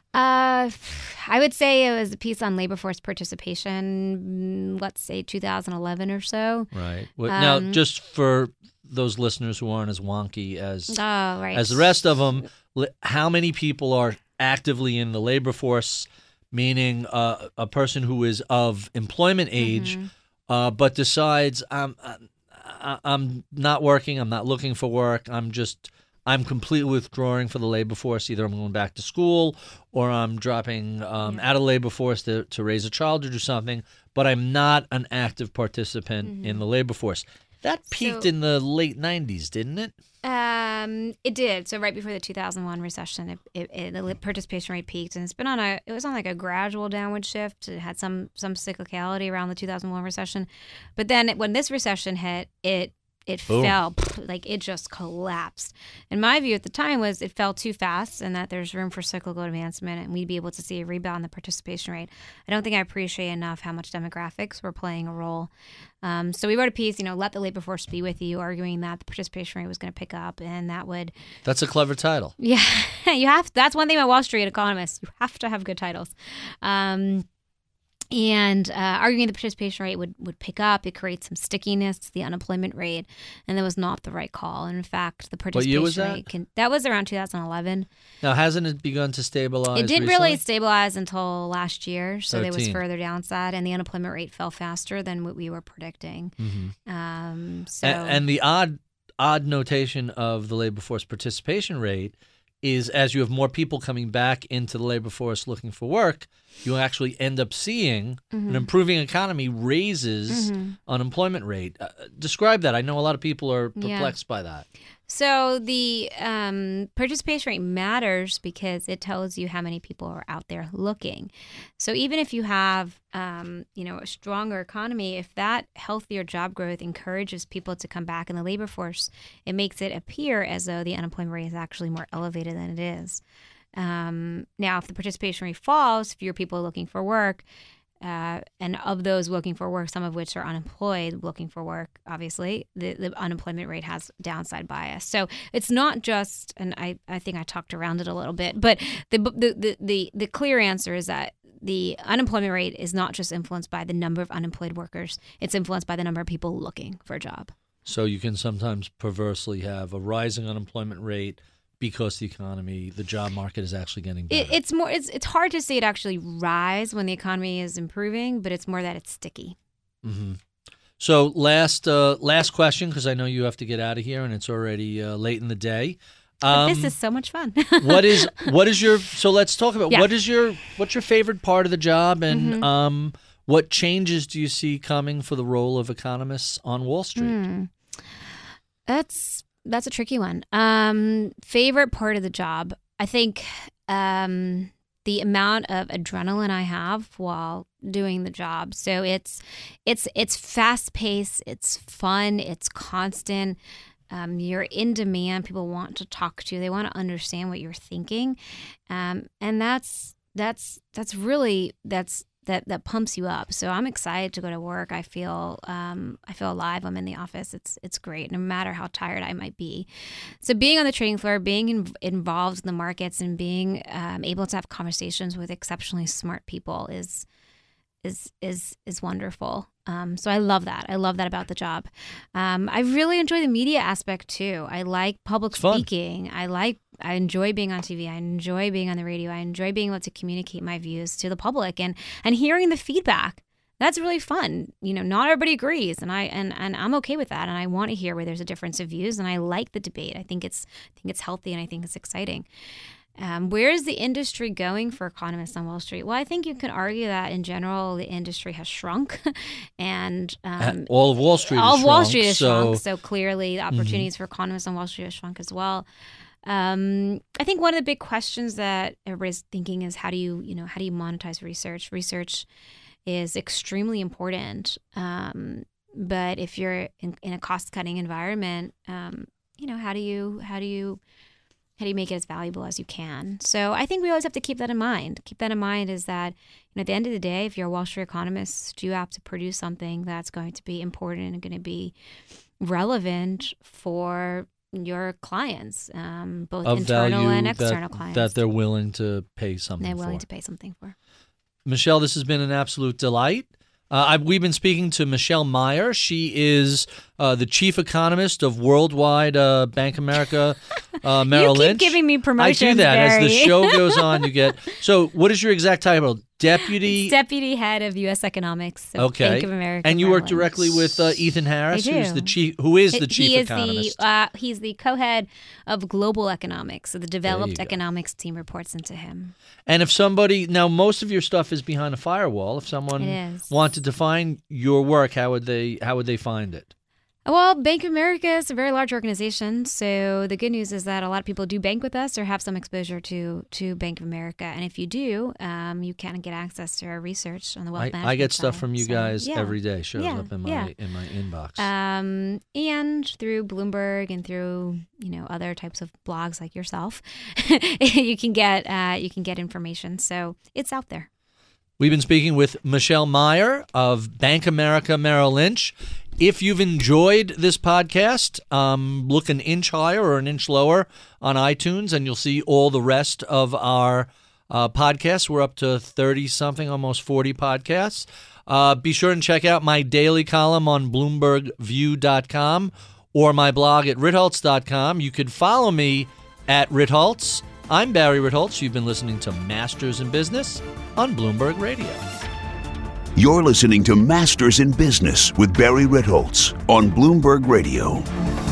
Speaker 3: Uh, I would say it was a piece on labor force participation, let's say two thousand eleven or so.
Speaker 1: Right. Well,
Speaker 3: Um,
Speaker 1: now, just for those listeners who aren't as wonky as
Speaker 3: Oh, right.
Speaker 1: as the rest of them, li- how many people are actively in the labor force, meaning uh, a person who is of employment age,
Speaker 3: Mm-hmm.
Speaker 1: uh, but decides, I'm, I- I'm not working, I'm not looking for work, I'm just... I'm completely withdrawing from the labor force. Either I'm going back to school or I'm dropping um,
Speaker 3: Yeah.
Speaker 1: out of labor force to, to raise a child or do something, but I'm not an active participant
Speaker 3: Mm-hmm.
Speaker 1: in the labor force. That peaked
Speaker 3: So-
Speaker 1: in the late nineties, didn't it?
Speaker 3: Um, it did. So right before the two thousand one recession, it, it, it, the participation rate peaked, and it's been on a. It was on like a gradual downward shift. It had some some cyclicality around the two thousand one recession, but then when this recession hit, it it
Speaker 1: Boom.
Speaker 3: fell like it just collapsed. And my view at the time was it fell too fast, and that there's room for cyclical advancement, and we'd be able to see a rebound in the participation rate. I don't think I appreciate enough how much demographics were playing a role. Um, so we wrote a piece, you know, let the labor force be with you, arguing that the participation rate was going to pick up, and that would.
Speaker 1: That's a clever title.
Speaker 3: Yeah, you have. That's one thing about Wall Street economists. You have to have good titles. Um, and uh, arguing the participation rate would, would pick up. It creates some stickiness to the unemployment rate, and that was not the right call. And in fact, the participation
Speaker 1: What year was that?
Speaker 3: rate can, that was around two thousand eleven.
Speaker 1: Now, hasn't it begun to stabilize
Speaker 3: It didn't
Speaker 1: recently?
Speaker 3: really stabilize until last year, so there was
Speaker 1: thirteen.
Speaker 3: further downside, and the unemployment rate fell faster than what we were predicting.
Speaker 1: Mhm.
Speaker 3: Um, so
Speaker 1: A- and the odd odd notation of the labor force participation rate is as you have more people coming back into the labor force looking for work, you actually end up seeing an improving economy raises unemployment rate. Uh, describe that. I know a lot of people are
Speaker 3: Yeah.
Speaker 1: perplexed by that.
Speaker 3: So the um, participation rate matters because it tells you how many people are out there looking. So even if you have, um, you know, a stronger economy, if that healthier job growth encourages people to come back in the labor force, it makes it appear as though the unemployment rate is actually more elevated than it is. Um, now, if the participation rate falls, fewer people are looking for work. Uh, and of those looking for work, some of which are unemployed looking for work, obviously, the, the unemployment rate has downside bias. So it's not just, and I, I think I talked around it a little bit, but the, the, the, the, the clear answer is that the unemployment rate is not just influenced by the number of unemployed workers. It's influenced by the number of people looking for a job.
Speaker 1: So you can sometimes perversely have a rising unemployment rate because the economy, the job market is actually getting better.
Speaker 3: It, it's more. It's it's hard to see it actually rise when the economy is improving, but it's more that it's sticky.
Speaker 1: Mm-hmm. So last uh, last question, because I know you have to get out of here and it's already uh, late in the day.
Speaker 3: But
Speaker 1: Um,
Speaker 3: this is so much fun.
Speaker 1: what is what is your so let's talk about
Speaker 3: Yeah.
Speaker 1: what is your what's your favorite part of the job, and
Speaker 3: Mm-hmm.
Speaker 1: um, what changes do you see coming for the role of economists on Wall Street?
Speaker 3: Hmm. That's that's a tricky one. Um, favorite part of the job, I think um, the amount of adrenaline I have while doing the job. So it's it's it's fast paced, it's fun, it's constant. Um, you're in demand. People want to talk to you. They want to understand what you're thinking, um, and that's that's that's really that's. that that pumps you up. So I'm excited to go to work. I feel um, I feel alive. I'm in the office. It's it's great, no matter how tired I might be. So being on the trading floor, being in, involved in the markets, and being um, able to have conversations with exceptionally smart people is is is is wonderful. Um, so I love that. I love that about the job. Um, I really enjoy the media aspect too. I like public speaking. I like I enjoy being on T V. I enjoy being on the radio. I enjoy being able to communicate my views to the public and and hearing the feedback. That's really fun. You know, not everybody agrees, and I and, and I'm okay with that. And I want to hear where there's a difference of views, and I like the debate. I think it's I think it's healthy, and I think it's exciting. Um, where is the industry going for economists on Wall Street? Well, I think you can argue that in general the industry has shrunk, and um,
Speaker 1: all of Wall Street
Speaker 3: all
Speaker 1: has
Speaker 3: of Wall
Speaker 1: shrunk,
Speaker 3: Street has
Speaker 1: so...
Speaker 3: shrunk. So clearly, the opportunities mm-hmm. for economists on Wall Street have shrunk as well. Um, I think one of the big questions that everybody's thinking is how do you, you know, how do you monetize research? Research is extremely important, um, but if you're in, in a cost-cutting environment, um, you know, how do you, how do you How do you make it as valuable as you can? So I think we always have to keep that in mind. Keep that in mind is that, you know, at the end of the day, if you're a Wall Street economist, you have to produce something that's going to be important and going to be relevant for your clients, um, both
Speaker 1: of
Speaker 3: internal and external
Speaker 1: that,
Speaker 3: clients.
Speaker 1: that they're willing to pay something
Speaker 3: They're willing
Speaker 1: for.
Speaker 3: to pay something for.
Speaker 1: Michelle, this has been an absolute delight. Uh, I, we've been speaking to Michelle Meyer. She is uh, the chief economist of Worldwide uh, Bank of America uh, Merrill
Speaker 3: you keep
Speaker 1: Lynch.
Speaker 3: giving me promotions,
Speaker 1: I do that
Speaker 3: Barry.
Speaker 1: as the show goes on. You get so. What is your exact title? Deputy
Speaker 3: Deputy Head of U S Economics of
Speaker 1: okay.
Speaker 3: Bank of America.
Speaker 1: And you
Speaker 3: Merrill
Speaker 1: work
Speaker 3: Lynch.
Speaker 1: directly with uh, Ethan Harris,
Speaker 3: I do.
Speaker 1: who's the chief. Who is the chief
Speaker 3: he is
Speaker 1: economist?
Speaker 3: The, uh, he's the co-head of global economics. So the developed
Speaker 1: go.
Speaker 3: economics team reports into him.
Speaker 1: And if somebody now, most of your stuff is behind a firewall. If someone
Speaker 3: It is.
Speaker 1: wanted to find your work, how would they? How would they find it?
Speaker 3: Well, Bank of America is a very large organization, so the good news is that a lot of people do bank with us or have some exposure to, to Bank of America. And if you do, um, you can get access to our research on the wealth
Speaker 1: I,
Speaker 3: management
Speaker 1: I get stuff
Speaker 3: side.
Speaker 1: from you
Speaker 3: So,
Speaker 1: guys
Speaker 3: yeah.
Speaker 1: every day. Shows
Speaker 3: Yeah,
Speaker 1: up in my
Speaker 3: yeah.
Speaker 1: in my inbox.
Speaker 3: Um, and through Bloomberg and through you know other types of blogs like yourself, you can get uh, you can get information. So it's out there.
Speaker 1: We've been speaking with Michelle Meyer of Bank of America Merrill Lynch. If you've enjoyed this podcast, um, look an inch higher or an inch lower on iTunes, and you'll see all the rest of our uh, podcasts. We're up to thirty-something, almost forty podcasts. Uh, be sure and check out my daily column on Bloomberg View dot com or my blog at Ritholtz dot com. You could follow me at Ritholtz. I'm Barry Ritholtz. You've been listening to Masters in Business on Bloomberg Radio.
Speaker 2: You're listening to Masters in Business with Barry Ritholtz on Bloomberg Radio.